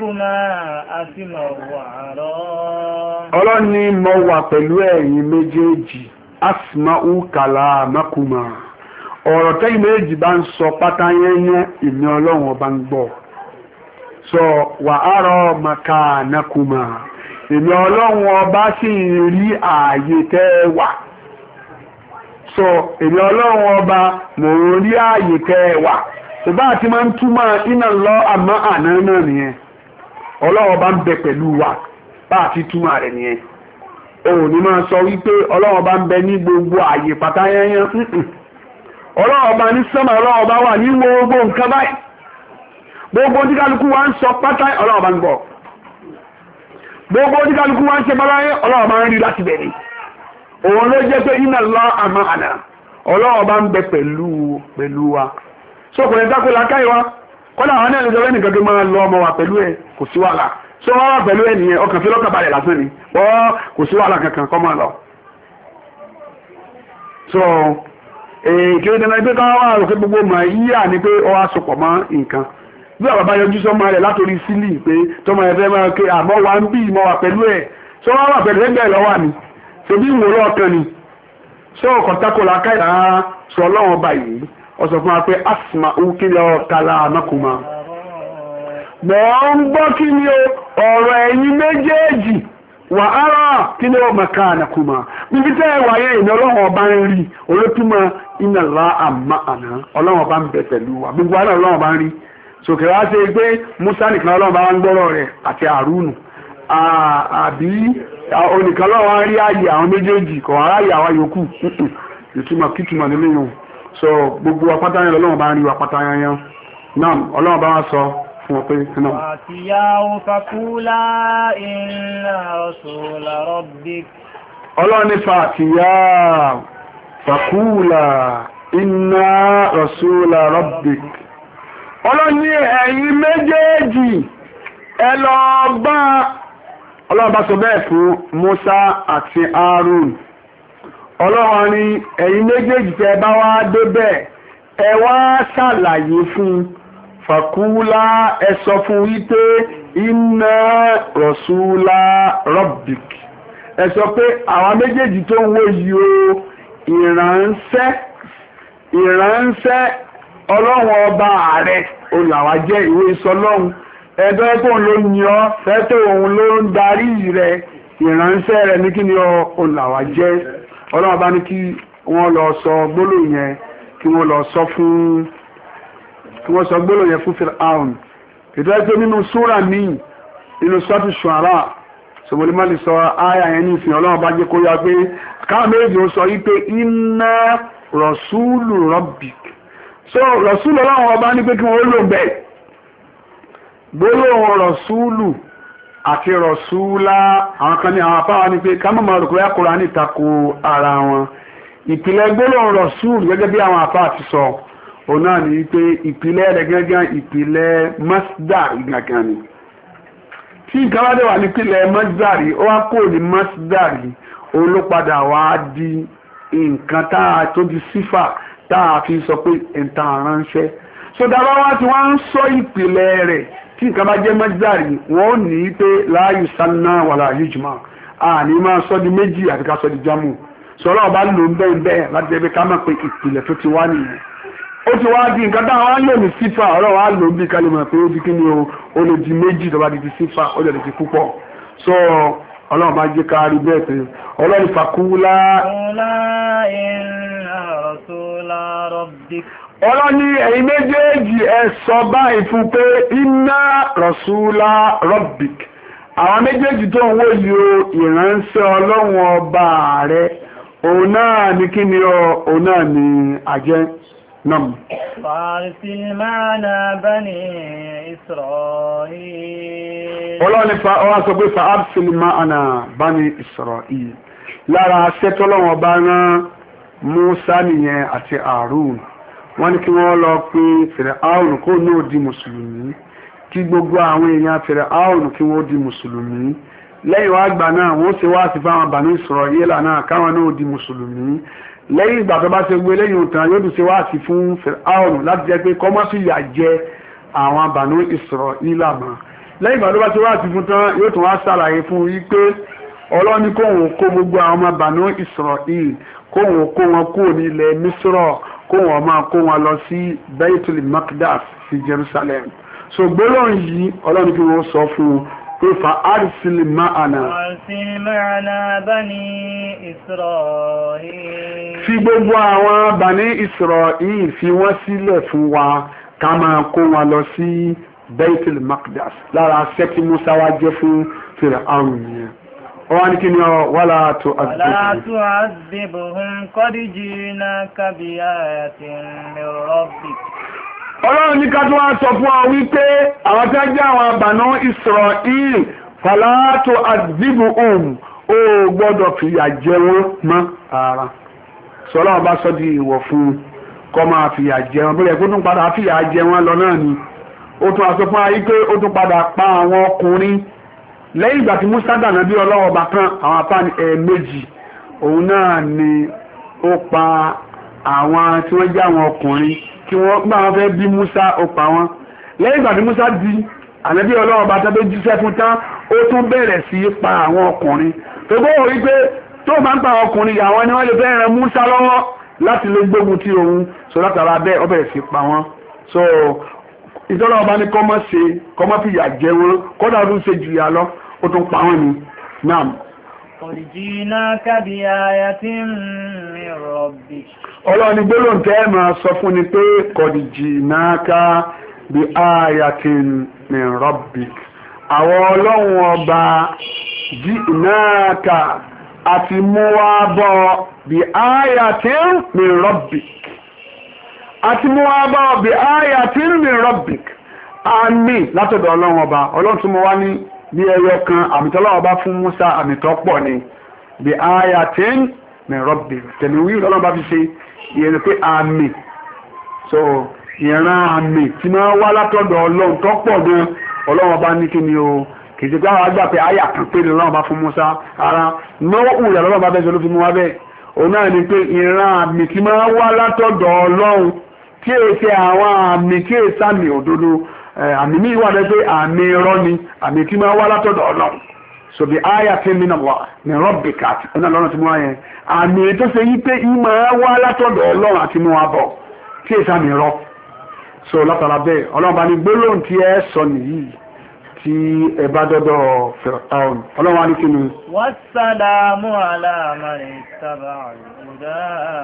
ọlọ́run ní mo wà pẹ̀lú ẹ̀yin méjèèjì asma'u kalamakuma ọ̀rọ̀ tẹ́yìn méjì bá ń sọ pátá yẹ́yẹ́ ìmí ọlọ́run ọba ń gbọ́ sọ wà ara makanakuma ìmí ọlọ́run ọba sì rí ààyè tẹ́ wà sọ ìmí ọlọ́run ọba mò ń rí ààyè tẹ́ wà ṣùgbọ́n àti máa ń túmọ̀ iná lọ àmọ́ àná náà nìyẹn ọlọ́run ọba ń bẹ pẹ̀lú wa bá àti túmọ̀ rẹ̀ nìyẹn òun ni máa sọ wípé ọlọ́run ọba ń bẹ ní gbogbo ààyè pátá yẹnyẹn ọlọ́run ọba ní sánmà ọlọ́run ọba wà ní gbogbo nǹkan báyìí gbogbo oníkálukú wa ń sọ pátá ọlọ́run ọba ń gbọ́ gbogbo oníkálukú wa ń ṣe bára yẹn ọlọ́run ọba ń rí láti bẹ̀rẹ̀ òun ló jẹ́ pé iná lọ àmọ́ àná ọlọ́run ọba ń bẹ pẹ̀lú wa sókòrè dákò lákàí wa kọ́lá àwọn náà lè jọ lẹ́nìkan tó máa lọ ọmọ wa pẹ̀lú ẹ̀ kò sí wàhálà so wọ́n wá pẹ̀lú ẹnìyẹn ọkàn fi lọ́kàn balẹ̀ lásán ni wọ́n kò sí wàhálà kankan kọ́ máa lọ so kìí dẹ̀nà ẹgbẹ́ kan wá rò pé gbogbo mà yíyà ni pé ọ wá sopọ̀ mọ́ nǹkan bí àwọn bá yọjú sọ́mọ rẹ̀ látòrí sílì pé tọmọ ẹ̀fẹ́ máa ké àmọ́ wa ń bí ìmọ̀ wà pẹ̀lú ẹ̀ so wọ́n wà pẹ̀lú ẹgbẹ́ lọ́wọ́ mi so bí ìwòrò ọkàn ni so kọ̀tàkọ̀lá káyà sọ ọlọ́run báyìí ọ sọ fún wa pé asma ukilọ kala amakuma mọ̀ ń gbọ́ kí ni ọ̀rọ̀ ẹ̀yin méjèèjì wà ára kí ni ó maka ànàkùnmá níbi tẹ́ ẹ wáyé ìní ọlọ́run ọba ń rí olótúmọ̀ iná lá àmà àná ọlọ́run ọba ń bẹ pẹ̀lú wa gbogbo àná ọlọ́run ọba ń rí sòkè wá ṣe pé Musa nìkan ọlọ́run ọba ń gbọ́rọ̀ rẹ̀ àti Àrúnù àbí onìkan ọlọ́run wá rí ààyè àwọn méjèèjì kọ̀ wá ráyè àwọn yòókù ìtumọ̀ kìtumọ̀ nílé yòó so gbogbo apáta yẹn ọlọ́run ọba ń rí wa pátá yẹn náà ọlọ́run ọba wá sọ fún ọpẹ́ náà. Àtìyáwó fakúlá inna rasula rabbik. Ọlọ́run ní fàtíyá fakúlá inna rasula rabbik. Ọlọ́run ní ẹ̀yin méjèèjì ẹ lọ bá Ọlọ́run bá sọ bẹ́ẹ̀ fún Musa àti Harun. Ọlọ́run ní ẹ̀yin méjèèjì tẹ́ bá wá débẹ̀ ẹ wá ṣàlàyé fún fàkúlá ẹ sọ fún wípé inna rasula rabbik ẹ sọ pé àwọn méjèèjì tó ń wò yìí o ìránṣẹ́ ọlọ́run ọba ààrẹ olàwà jẹ́ ìwé ìsọlọ́run ẹgbẹ́ tó ń ló ní ọ fẹ́tọ̀ òun ló ń darí rẹ ìránṣẹ́ rẹ ní kí ni olàwà jẹ́ ọlọ́run ọba ní kí wọ́n lọ sọ gbólóhùn yẹn kí wọ́n lọ sọ fún kí wọ́n sọ gbólóhùn yẹn fún Fir'aun ìtọ́jú nínú súrà míì nínú sọ́tù Ṣu'ara sọmọlẹ́mọ́lì sọ ayà yẹn ní ìsìn ọlọ́run bá jẹ́ kó yá pé káwọn méjì ó sọ wípé inna rasulu rabbik so rasulu ọlọ́run ọba ní pé kí wọ́n lò bẹ́ẹ̀ gbólóhùn rasulu àti rasula àwọn kan ní àwọn apáwa ní pé ká mọ̀ máa rò pé Kùránì ní ìtako ara wọn ìpìlẹ̀ gbólóhùn rasulu gẹ́gẹ́ bí àwọn apá ti sọ òun náà ní pé ìpìlẹ̀ rẹ̀ gángan ìpìlẹ̀ masdar gángan ni tí nǹkan bá dé wà nípìlẹ̀ masdar ó wá kó ní masdar òun ló padà wá di nǹkan tá a tó di sífà tá tá a fi sọ pé ìtàn aránṣẹ́ so dábà wá tí wọ́n ń sọ ìpìlẹ̀ rẹ̀ tí nǹkan bá jẹ́ mọ́járì wọ́n ò ní pé láàyè sanná wàlá yujma àní máa sọ di méjì àti ká sọ di jámù sọ̀rọ̀ ọba lò ń bẹ́ẹ̀ bẹ́ẹ̀ láti jẹ́ pé ká mọ̀ pé ìpìlẹ̀ tó ti wá nìyẹn ó ti wá di nǹkan táwọn á lò ní sífà ọ̀rọ̀ wa lò ń bí kálí mọ̀ pé ó di kí ni o lè di méjì tó bá di sífà ó lè di púpọ̀ so ọlọ́run bá jẹ́ ká rí bẹ́ẹ̀ pé ọlọ́run fàkúlá ọlọ́run ní ẹ̀yin méjèèjì ẹ sọ báyìí fún pé inna rasula rabbik àwọn méjèèjì tó ń wò yìí o ìránṣẹ́ ọlọ́run ọba rẹ̀ òun náà ní kí ni òun náà ní àjẹ́ náà. فارسل معنا بني إسرائيل ọlọ́run ní ọwọ́ sọ pé فارسل معنا بني إسرائيل lára aṣẹ́tọ́lọ́wọ́n ọba rán Musa nìyẹn àti Harun wọ́n ní kí wọ́n lọ pé Fáráò kó náà di mùsùlùmí kí gbogbo àwọn èèyàn Fáráò kí wọ́n di mùsùlùmí lẹ́yìn wá gbà náà wọ́n ṣe wá sí fáwọn Bani Israila náà káwọn náà di mùsùlùmí lẹ́yìn ìgbà tó bá ṣe gbé lẹ́yìn òtàn yóò tún ṣe wá sí fún Fáráò láti jẹ́ pé kó má fìyà jẹ àwọn Bani Israila mọ́ lẹ́yìn ìgbà tó bá ṣe wá sí fún tán yóò tún wá ṣàlàyé fún yí pé ọlọ́ni kóhùn kó gbogbo àwọn ọmọ Bani Israel kóhùn kó wọn kúrò ní ilẹ̀ Misra kóhùn máa kó wọn lọ sí Baitul Maqdas sí Jerusalem so gbólóhùn yìí ọlọ́ni kí wọ́n sọ fún un pé fa arsil ma'ana bani Israel fi gbogbo àwọn Bani Israel fi wọ́n sílẹ̀ fún wa ká máa kó wọn lọ sí Baitul Maqdas lára sẹ́kí Musa wá jẹ́ fún Fáráò nìyẹn wọ́n ní kí ni wala tu'adhibhum qad ji'naka bi ayatin min rabbik ọlọ́run ní ká tó wá sọ fún ọ wípé àwọn tí wọ́n jẹ́ àwọn Banu Israel fala tu'adhibhum ó gbọ́dọ̀ fìyà jẹ wọ́n mọ́ ara sọlọ́run bá sọ di ìwọ̀ fún kọ́ máa fìyà jẹ wọ́n bóyá kó tún padà fìyà jẹ wọ́n lọ náà ni ó tún aṣọ fún ayé pé ó tún padà pa àwọn ọkùnrin lẹ́yìn ìgbà tí Musa dànà bí ọlọ́wọ́ bá tán àwọn apáni ẹ̀ẹ̀mejì òun náà ni ó pa àwọn tí wọ́n jẹ́ àwọn ọkùnrin kí wọ́n gbà wọ́n fẹ́ bí Musa ó pa wọ́n lẹ́yìn ìgbà tí Musa di ànábì ọlọ́wọ́ bá tán tó jíṣẹ́ fún tán ó tún bẹ̀rẹ̀ sí í pa àwọn ọkùnrin tó gbọ́ wọ́n rí pé tó máa ń pa àwọn ọkùnrin àwọn ni wọ́n lè fẹ́ ran Musa lọ́wọ́ láti lè gbógun ti òun so látara bẹ́ẹ̀ ó bẹ̀rẹ̀ sí í pa wọ́n so ìtọ́lọ́ ọba ní kọ́mọ́ fìyà jẹ wọn kọ́dà ọdún ṣe jù yà lọ ó tún pa wọ́n ni náà. Ọ̀dìjìnáka bí ayatin min rabbik. ọlọ́ni gbólóhùn tẹ́ máa sọ fún ni pé kọ̀dìjìnáka bí ayatin min rabbik. àwọn ọlọ́run ọba jìnáka àti mú wá bọ́ bí ayatin min rabbik. àti mú wá bọ́ bí ayatin min rabbik. àmì látọ̀dọ̀ ọlọ́run ọba ọlọ́run tún mú wá ní ẹyọ kan àmìtọ́lọ́wọ́ bá fún Musa àmìtọ́ pọ̀ ni bí ayatin min rabbik tẹ̀lé wí lọ́lọ́ bá fi ṣe ìyẹn pé àmì so ìran àmì tí máa wá látọ̀dọ̀ ọlọ́run tó pọ̀ gan ọlọ́run bá ní kí ni o kì í ṣe pé àwọn àgbà pé àyà kan pé lọ́lọ́run bá fún Musa ara náwó ìyá lọ́lọ́run bá bẹ́ẹ̀ sọ ló fi mú wá bẹ́ẹ̀ òun náà ni pé ìran àmì tí máa wá látọ̀dọ̀ ọlọ́run tí èsì àwọn àmì tí èsì àmì òdodo àmì ní ìwà rẹ̀ pé àmì irọ́ ni àmì tí máa wá látọ̀dọ̀ ọlọ́run so bí àyà tí mi náà wà ní rọ́bìkà ọ̀nà lọ́nà tí mo wá yẹn àmì tó ṣe yí pé ìmọ̀ wá látọ̀dọ̀ ọlọ́run àti mú wa bọ̀ tí èsì àmì irọ́ so látara bẹ́ẹ̀ ọlọ́run bá ní gbólóhùn tí ẹ sọ nìyí tí ẹ bá dọ́dọ̀ Fáráò ọlọ́run wá ní kí ni. Wassalamu ala man ittaba'a al-huda.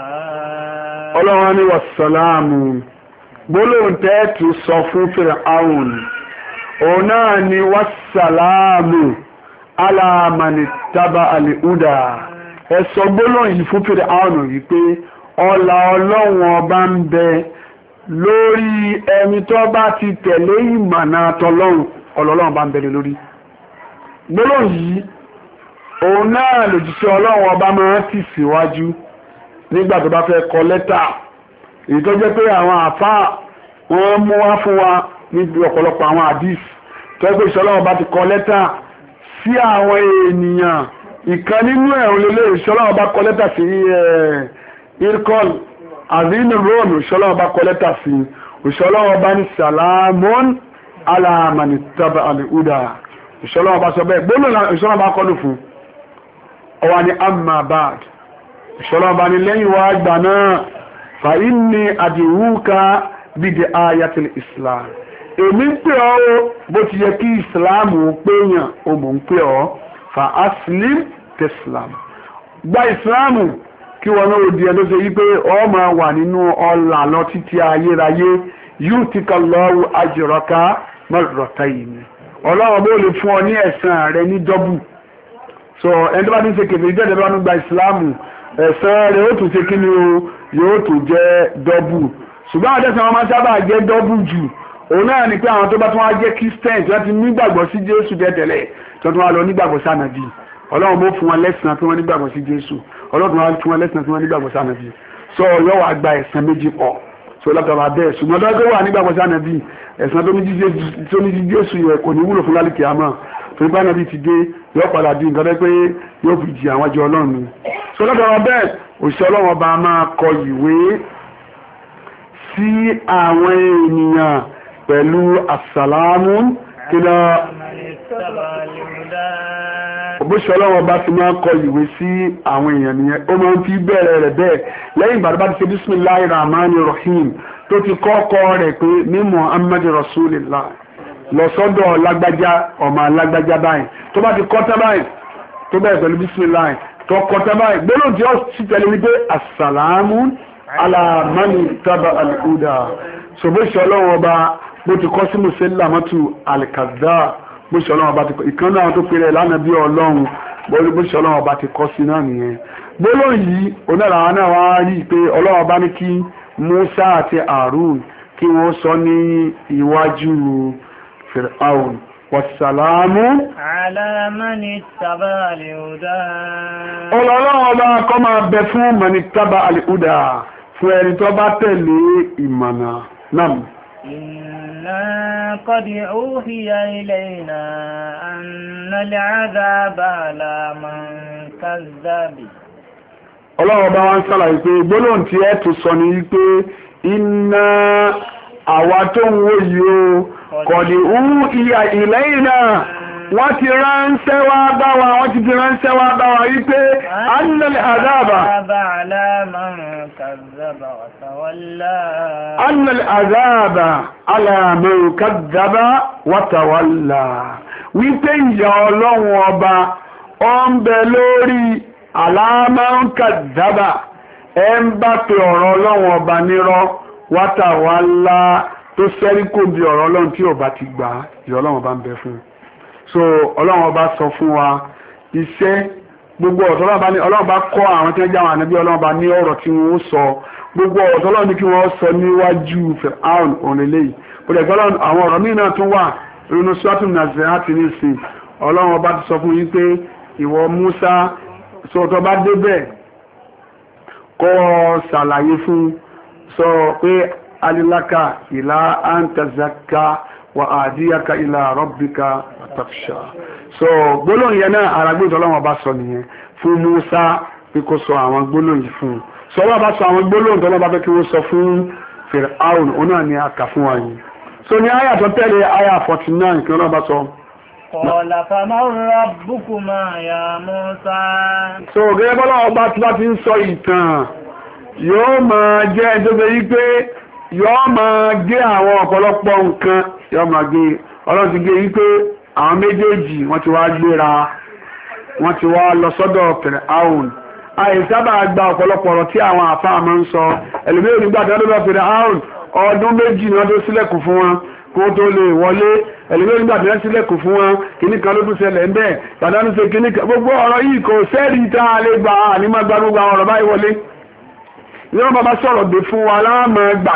ọlọ́run wá ní wassalamu gbólóhùn tẹ́ẹ̀tù sọ fún Fáráò òun náà ni wassalamu ala man ittaba'a al-huda. ẹ sọ gbólóhùn yìí fún Fáráò yìí pé ọlá ọlọ́run ọba ń bẹ lórí ẹni tó bá ti tẹ̀lé ìmọ̀nà tọlọ́run ọlọ́run bá ń bẹ lórí. gbólóhùn yìí òun náà lòjíṣẹ́ ọlọ́run ọba máa ń tì síwájú nígbà tó bá fẹ́ kọ lẹ́tà èyí tó jẹ́ pé àwọn àfáà wọ́n mú wá fún wa níbi ọ̀pọ̀lọpọ̀ àwọn àdìs tó jẹ́ pé ìṣọ́lọ́run bá ti kọ lẹ́tà sí àwọn ènìyàn ìkan nínú ẹ̀ òun lélẹ̀ ìṣọ́lọ́run bá kọ lẹ́tà sí irkol àdínú róòmù òṣìṣọ́lọ́wọ́ bá kọ lẹ́tà sí òṣìṣọ́lọ́wọ́ bá ní sàlámùn aláàmàní tábà àlèhúdà òṣìṣọ́lọ́wọ́ bá sọ bẹ́ẹ̀ gbóná òṣìṣọ́lọ́wọ́ bá kọlù fún ọwà ní amma bad òṣìṣọ́lọ́wọ́ bá ní lẹ́yìn wá gbà náà fa inni àdìwúka bídẹ ayatul islam èmi ń pè ọ́ bó ti yẹ kí islam péyàn o mò ń pè ọ́ fa aslim teslam gba islam kí wọn náà di ẹni tó ṣe yí pé ọ máa wà nínú ọlà lọ títí ayérayé yóò ti kà lọ́wọ́ àjọrọ̀ká mọ́rọ̀ta yìí ọlọ́run bó lè fún ọ ní ẹ̀san rẹ ní dọ́bù so ẹni tó bá ti ń ṣe kèfè ìjọba ìjọba gba ìsìláàmù ẹ̀san rẹ ó tún ṣe kí ni o yóò tún jẹ́ dọ́bù ṣùgbọ́n àdẹ́sán wọn máa sábà jẹ́ dọ́bù jù òun náà ni pé àwọn tó bá tún wá jẹ́ Christian tí wọ́n ti nígbàgbọ́ sí Jésù tẹ́tẹ̀lẹ̀ tí wọ́n tún wá lọ nígbàgbọ́ sí ànàbì ọlọ́run bó fún wọn lẹ́san tí wọ́n nígbàgbọ́ sí Jésù ọlọ́run wá fún wọn lẹ́san tí wọ́n nígbàgbọ́ sí ànàbì so yóò wá gba ẹ̀san méjì pọ̀ so látara bẹ́ẹ̀ ṣùgbọ́n tó wà nígbàgbọ́ sí ànàbì ẹ̀san tó ní Jésù yẹ kò ní wúlò fún lálùkì àmọ́ torí pé ànàbì ti dé yóò padà di nǹkan pé yóò fi jì àwọn àjọ ọlọ́run ni so látara bẹ́ẹ̀ òṣìṣẹ́ ọlọ́run ọba máa kọ ìwé sí àwọn ènìyàn pẹ̀lú àsàlámù kílá òbúṣọ́ ọlọ́wọ́ bá ti máa kọ ìwé sí àwọn èèyàn nìyẹn ó máa ń fi bẹ̀rẹ̀ rẹ̀ bẹ́ẹ̀ lẹ́yìn ìgbà tó bá ti ṣe bisimilahi rahman rahim tó ti kọ́kọ́ rẹ̀ pé ní muhammad rasulillah lọ́sọ́dọ̀ lágbájá ọmọ lágbájá báyìí tó bá ti kọ́tà báyìí tó bẹ̀rẹ̀ pẹ̀lú bisimilahi tó kọ́tà báyìí gbọ́dọ̀ tí ó sì tẹ̀lé wípé àsàlámù ala mani taba al-huda ṣòbóṣọ́ ọlọ́wọ́ bá bó ti kọ́ sí mùsùlùmí alikazá bó ṣe ọlọ́run ọba ti kọ́ ìkan náà tó pèrè lánàá bí ọlọ́run bó ṣe ọlọ́run ọba ti kọ́ sí náà nìyẹn gbólóhùn yìí onára náà wá rí i pé ọlọ́run ọba ní kí Musa àti Harun kí wọ́n sọ ní iwájú Fir'aun wàsàlámù ala mani taba al-huda ọlọ́run ọba kọ́ máa bẹ fún mani taba al-huda fún ẹni tó bá tẹ̀lé ìmọ̀nà náà. إنا قد أوحي إلينا أن العذاب على من كذب ọlọ́run bá wá ń sàlàyé pé gbólóhùn tí ẹ tún sọ ní wípé iná àwa tó ń wò yìí o kọ̀dí ìyà ìlẹ́yìn náà wọ́n ti ránṣẹ́ wá bá wa wọ́n ti fi ránṣẹ́ wá bá wa wípé annal azaba ala man kazzaba wa tawalla wípé ìyà ọlọ́run ọba ó ń bẹ lórí ala man kazzaba ẹ ń bá pe ọ̀rọ̀ ọlọ́run ọba nírọ́ wa tawalla tó sẹ́rí kò bí ọ̀rọ̀ ọlọ́run tí ọba ti gbà ìyà ọlọ́run ọba ń bẹ fún so ọlọ́run ọba sọ fún wa iṣẹ́ gbogbo ọ̀tọ̀ ọlọ́run bá kọ́ àwọn tí wọ́n jáwọn ànábí ọlọ́run bá ní ọ̀rọ̀ tí wọ́n sọ gbogbo ọ̀tọ̀ ọlọ́run ní kí wọ́n sọ níwájú Fir'aun òrìlẹ̀ yìí àwọn ọ̀rọ̀ míì náà tún wà nínú sọ́tù Nazi'ati nísìn ọlọ́run ọba ti sọ fún yín pé ìwọ Musa sọ̀tọ̀ bá débẹ̀ kọ́ ṣàlàyé fún sọ pé alilaka ìlà antazaka wa àdíyàká ilà rabbika takhsha so gbólóhùn yẹn náà aragbé ìtọ́lọ́wọ́n bá sọ nìyẹn fún Musa pé kó sọ àwọn gbólóhùn yìí fún sọ wọ́n bá sọ àwọn gbólóhùn tọ́lọ́wọ́n bá fẹ́ kí wọ́n sọ fún Fir'aun òun náà ni a kà fún wa yìí so ní àyà tó tẹ̀lé àyà 49 kí wọ́n bá sọ. Qala faman rabbukuma ya Musa. so gẹ́gẹ́ bọ́lá ọba tí wọ́n ti ń sọ ìtàn yóò máa jẹ́ ẹjọ́ yìí pé yóò máa gé àwọn ọ̀pọ̀lọpọ̀ nǹkan yóò máa gé ọlọ́run ti gé yí pé àwọn méjèèjì wọ́n ti wá gbéra wọ́n ti wá lọ sọ́dọ̀ Fir'aun àìsábà gba ọ̀pọ̀lọpọ̀ ọ̀rọ̀ tí àwọn àfáà máa ń sọ ẹlòmíràn nígbà tí wọ́n lọ́dọ̀ Fir'aun ọdún méjì ni wọ́n tó sílẹ̀kùn fún wọn kó tó lè wọlé ẹlòmíràn nígbà tí wọ́n sílẹ̀kùn fún wọn kíní kan ló tún ṣẹlẹ̀ ń bẹ̀ pàdánù ṣe kíní kan gbogbo ọ̀rọ̀ yìí kò sẹ́ẹ̀rì tá a lè gba ànímọ́ gba gbogbo àwọn ọ̀rọ̀ báyìí wọlé ìjọba bàbá sọ̀rọ̀ dé fún wa láàmú gbà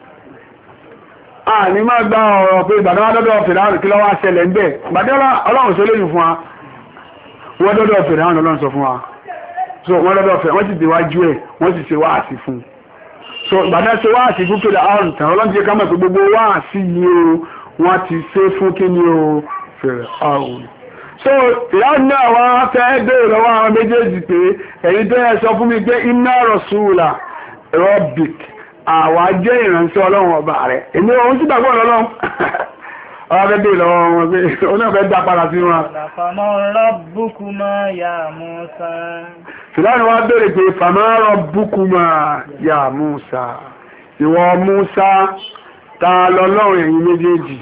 ní máa gba ọ̀rọ̀ pé ìgbàdá wá dọ́dọ̀ Fìràún kí lọ́wọ́ ṣẹlẹ̀ ń bẹ̀ ìgbàdá ọlọ́run sọ léyìn fún wa wọ́n dọ́dọ̀ Fìràún ọlọ́run sọ fún wa so wọ́n dọ́dọ̀ Fìràún wọ́n ti déwájú ẹ̀ wọ́n sì ṣe wáàsí fún so ìgbàdá ṣe wáàsí fún Fìràún tàn ọlọ́run ti ká mọ̀ pé gbogbo wáàsí yìí o wọ́n ti ṣe fún kí ni o Fìràún so Fìràún náà wá fẹ́ dé lọ́wọ́ àwọn méjèèjì pé ẹ̀yin tẹ́ ẹ sọ fún mi pé inna rasula rabbik àwa jẹ́ ìránṣẹ́ ọlọ́run ọba rẹ̀ èmi òun sì gbàgbọ́ ọlọ́run ọba fẹ́ dé lọ́wọ́ wọn pé òun náà fẹ́ dá padà sí wọn. faman rabbukuma ya Musa. fìlànà wa béèrè pé faman rabbukuma ya Musa ìwọ Musa ta lọ́lọ́run ẹ̀yin méjèèjì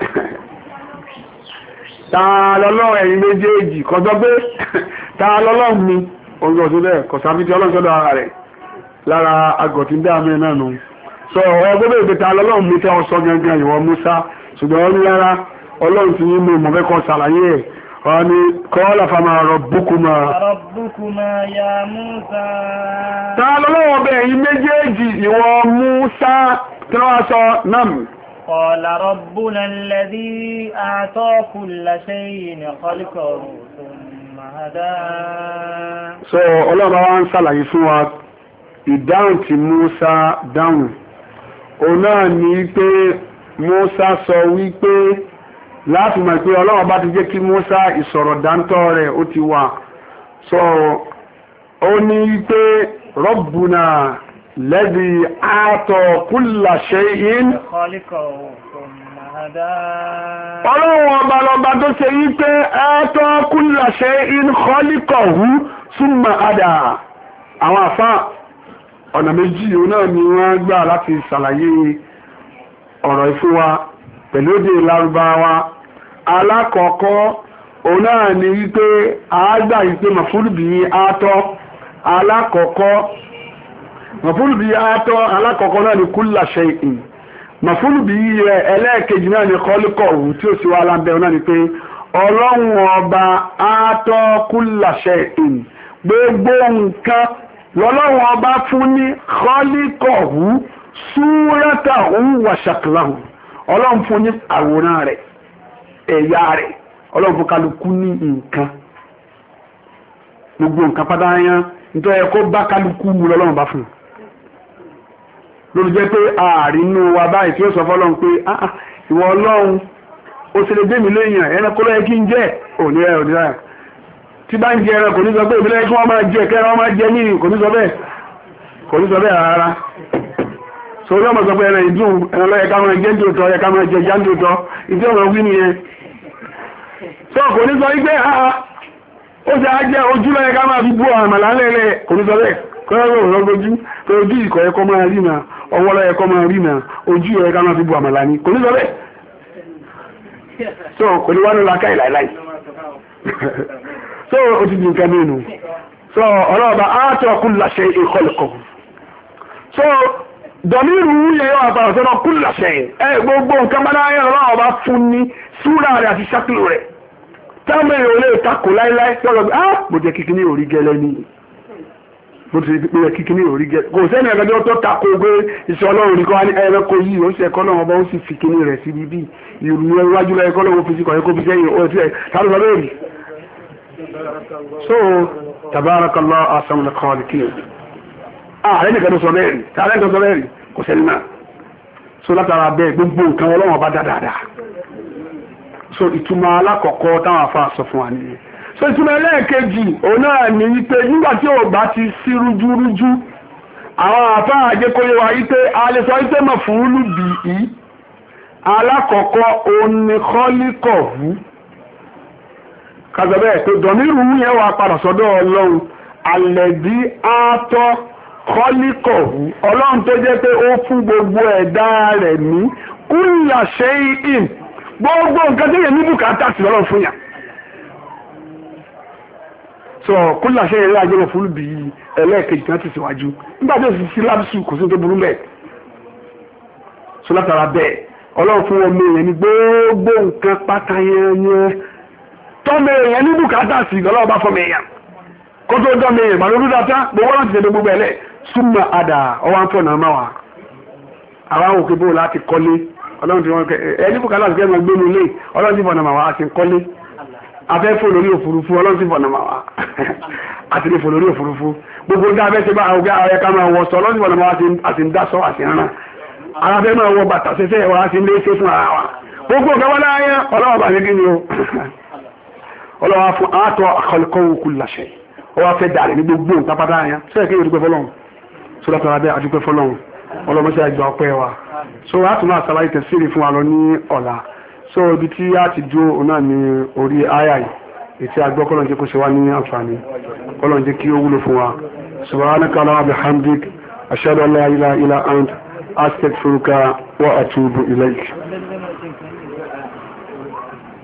ta lọ́lọ́run ẹ̀yin méjèèjì kò sọ pé ta lọ́lọ́run mi oúnjẹ ọ̀tún bẹ́ẹ̀ kò sáfíjì ọlọ́run sọ́dọ̀ ara rẹ̀ lára agọ̀tí dáàmì náà nù sọ ọgbọ́gbẹ́ ìpè ta lọ́lọ́run mi tẹ́ ọ sọ gangan ìwọ Musa ṣùgbọ́n ó ní rárá ọlọ́run ti yín mú mọ̀fẹ́ kan ṣàlàyé ẹ̀ wọ́n ní qala fama rabbukuma ya Musa. ta lọ́lọ́run ọbẹ̀ ẹ̀yin méjèèjì ìwọ Musa tí wọ́n sọ náà. Qala rabbuna alladhi a'ta kulla shay'in khalqahu thumma hada. So ọlọ́run wa ń ṣàlàyé fún wa ìdáhùn tí Musa dáhùn òun náà ní pé Musa sọ wípé láti mọ̀ pé ọlọ́run bá ti jẹ́ kí Musa ìsọ̀rọ̀ dáńtọ́ rẹ̀ ó ti wà so ó ní wípé rabbuna lẹ́bí àtọ̀ kulla shay'in ọlọ́run ọba lọba tó ṣe yí pé àtọ̀ kulla shay'in khaliqahu thumma hada àwọn àfá ọ̀nà méjì òun náà ni wọ́n gbà láti ṣàlàyé ọ̀rọ̀ ìfún wa pẹ̀lú èdè Lárúbáwá alákọ̀ọ́kọ́ òun náà ni wípé àágbà ìpé maf'ul bihi àtọ̀ alákọ̀ọ́kọ́ maf'ul bihi àtọ̀ alákọ̀ọ́kọ́ náà ni kulla shay'in maf'ul bihi rẹ̀ ẹlẹ́ẹ̀kejì náà ni khaliqahu tí ó sì wá lábẹ́ náà ni pé ọlọ́run ọba àtọ̀ kulla shay'in gbogbo nǹkan lọ́lọ́run ọba fún ní khaliqahu suratahu wa shaklahu ọlọ́run fún ní àwòrán rẹ̀ ẹ̀yà rẹ̀ ọlọ́run fún kálukú ní nǹkan gbogbo nǹkan pátáyán nítorí ẹ̀kọ́ bá kálukú mú lọ́lọ́run bá fún lórí jẹ́ pé ààrínú wa báyìí tí ó sọ fọ́lọ́run pé ìwọ ọlọ́run ó ṣe lè gbé mi léèyàn ẹranko ló yẹ kí n jẹ́ òní rẹ̀ tí bá ń jẹ ẹran kò ní sọ pé ìbílẹ̀ kí wọ́n máa jẹ kẹ́ran wọ́n máa jẹ ní kò ní sọ bẹ́ẹ̀ rárá so yọ́ mọ̀ sọ pé ẹran ìdún ẹran lọ́yẹ ká máa jẹ́ ní òótọ́ yẹ ká máa jẹ jáde òótọ́ ìdí ọ̀rọ̀ wí nìyẹn so kò ní sọ wípé ó ṣe á jẹ́ ojú lọ́yẹ ká máa fi bú àmàlà lẹ́lẹ̀ kò ní sọ bẹ́ẹ̀ kọ́lọ́rọ̀ lọ́gbọ́jú pé ojú ìkọ̀ ẹ̀kọ́ máa rí náà ọwọ́ lọ́yẹ kọ́ máa rí náà ojú ẹ̀ ká máa fi bú àmàlà ní kò ní sọ bẹ́ẹ̀ so kò ní wá ní lákàì láìláì so ó ti di nǹkan nínú so ọlọ́ọ̀bá ààtọ̀ kulla shay'in khalaqahu so dọ̀míru yẹ yọ àpàrà sọ́nà kulla shay'in gbogbo nǹkan bá náà yẹn ọlọ́ọ̀bá fún ní súra rẹ̀ àti ṣákìlù rẹ̀ táwọn ò lè takò láíláí tí ọlọ́gbẹ́ mo jẹ́ kíkí ní orí gẹ́lẹ́ ní mo ti pé kíkí ní orí gẹ́lẹ́ kò sẹ́ni ẹ̀gẹ́jọ́ tó takò pé iṣẹ́ ọlọ́run nìkan ní ẹranko yìí ó ń ṣe ẹ̀kọ́ náà ọba ó sì fi kíní rẹ̀ sí ibi ìrù ẹwájú lẹ́ẹ̀kọ́ lọ́wọ́ fi sí kọ̀ọ̀kọ́ fi sẹ́yìn ó ti ẹ̀ tàbí sọ bẹ́ẹ̀ so tabarakallah ahsanul khaliqin ààrẹ nìkan tó sọ bẹ́ẹ̀rì tààrẹ tó sọ bẹ́ẹ̀rì kò sẹ́ni náà so látara bẹ́ẹ̀ gbogbo nǹkan ọlọ́wọ́n bá dáadáa so ìtumọ̀ alákọ̀ọ́kọ́ táwọn afá sọ fún wa nìyẹn so ìtumọ̀ ẹlẹ́ẹ̀kejì òun náà ní wípé nígbà tí ò bá ti sí rújúrújú àwọn afá àjẹkóyè wa wípé a lè sọ wípé maf'ulu bihi alákọ̀ọ́kọ́ òun ni khaliqahu kàzọ̀bẹ́ tó dọ̀míru yẹn wà padà sọ́dọ̀ ọlọ́run alẹ́bí àtọ́ khaliqahu ọlọ́run tó jẹ́ pé ó fún gbogbo ẹ̀dá rẹ̀ ní kulla shay'in gbogbo nǹkan tí yẹn ní bùkátà sí ọlọ́run fún yà so kulla shay'in rí ajọ́ fún bí ẹlẹ́ẹ̀kejì náà ti síwájú nígbà tó sì sí lábùsù kò sí tó burú bẹ́ẹ̀ so látara bẹ́ẹ̀ ọlọ́run fún ọmọ èèyàn ní gbogbo nǹkan pátá yẹn tọ́mọ èèyàn ní bùkátà sí lọ́lọ́wọ́ bá fọ́mọ èèyàn kó tó dọ́mọ èèyàn bá lórí dáta gbogbo láti tẹ̀lé gbogbo ẹ̀lẹ́ súnmọ́ àdà ọwá ń fọ̀nà máa wà àwọn òkè bó láti kọ́lé ọlọ́run ti wọ́n kẹ́ ẹni bùkátà sí kẹ́mọ̀ gbénu ilé ọlọ́run ti fọ̀nà máa wà á ti kọ́lé afẹ́ fò lórí òfurufú ọlọ́run ti fọ̀nà máa wà àti lè fò lórí òfurufú gbogbo ní abẹ́ ṣe bá àwọn ọ̀gá ká máa wọ sọ ọlọ́run ti fọ̀nà máa wà àti ń dásọ àti rán ara fẹ́ máa wọ bàtà ṣẹṣẹ́ wa àti ń lé ṣe fún ara wa gbogbo ọ̀gá wọn láyé ọlọ́run bá ṣe kí ni o ọlọ́wọ́ fún àátọ́ khaliqahu kulla shay ọwọ́ fẹ́ dàrí ní gbogbo nǹkan pátá yẹn sẹ́yìn kí o dúpẹ́ fọlọ́run látara abẹ́ àdúpẹ́ fọlọ́run ọlọ́mọṣẹ́ àgbà ọpẹ́ wa so a tún máa ṣàlàyé tẹ̀síìrì fún wa lọ ní ọ̀la so ibi tí a ti dúró òun náà ní orí àyà yìí ètí àgbọ́ kọ́lọ́n jẹ́ kó ṣe wá ní àǹfààní kọ́lọ́n jẹ́ kí ó wúlò fún wa subhanaka allahumma wa bihamdik ashhadu an la ilaha illa ant astaghfiruka wa atubu ilayk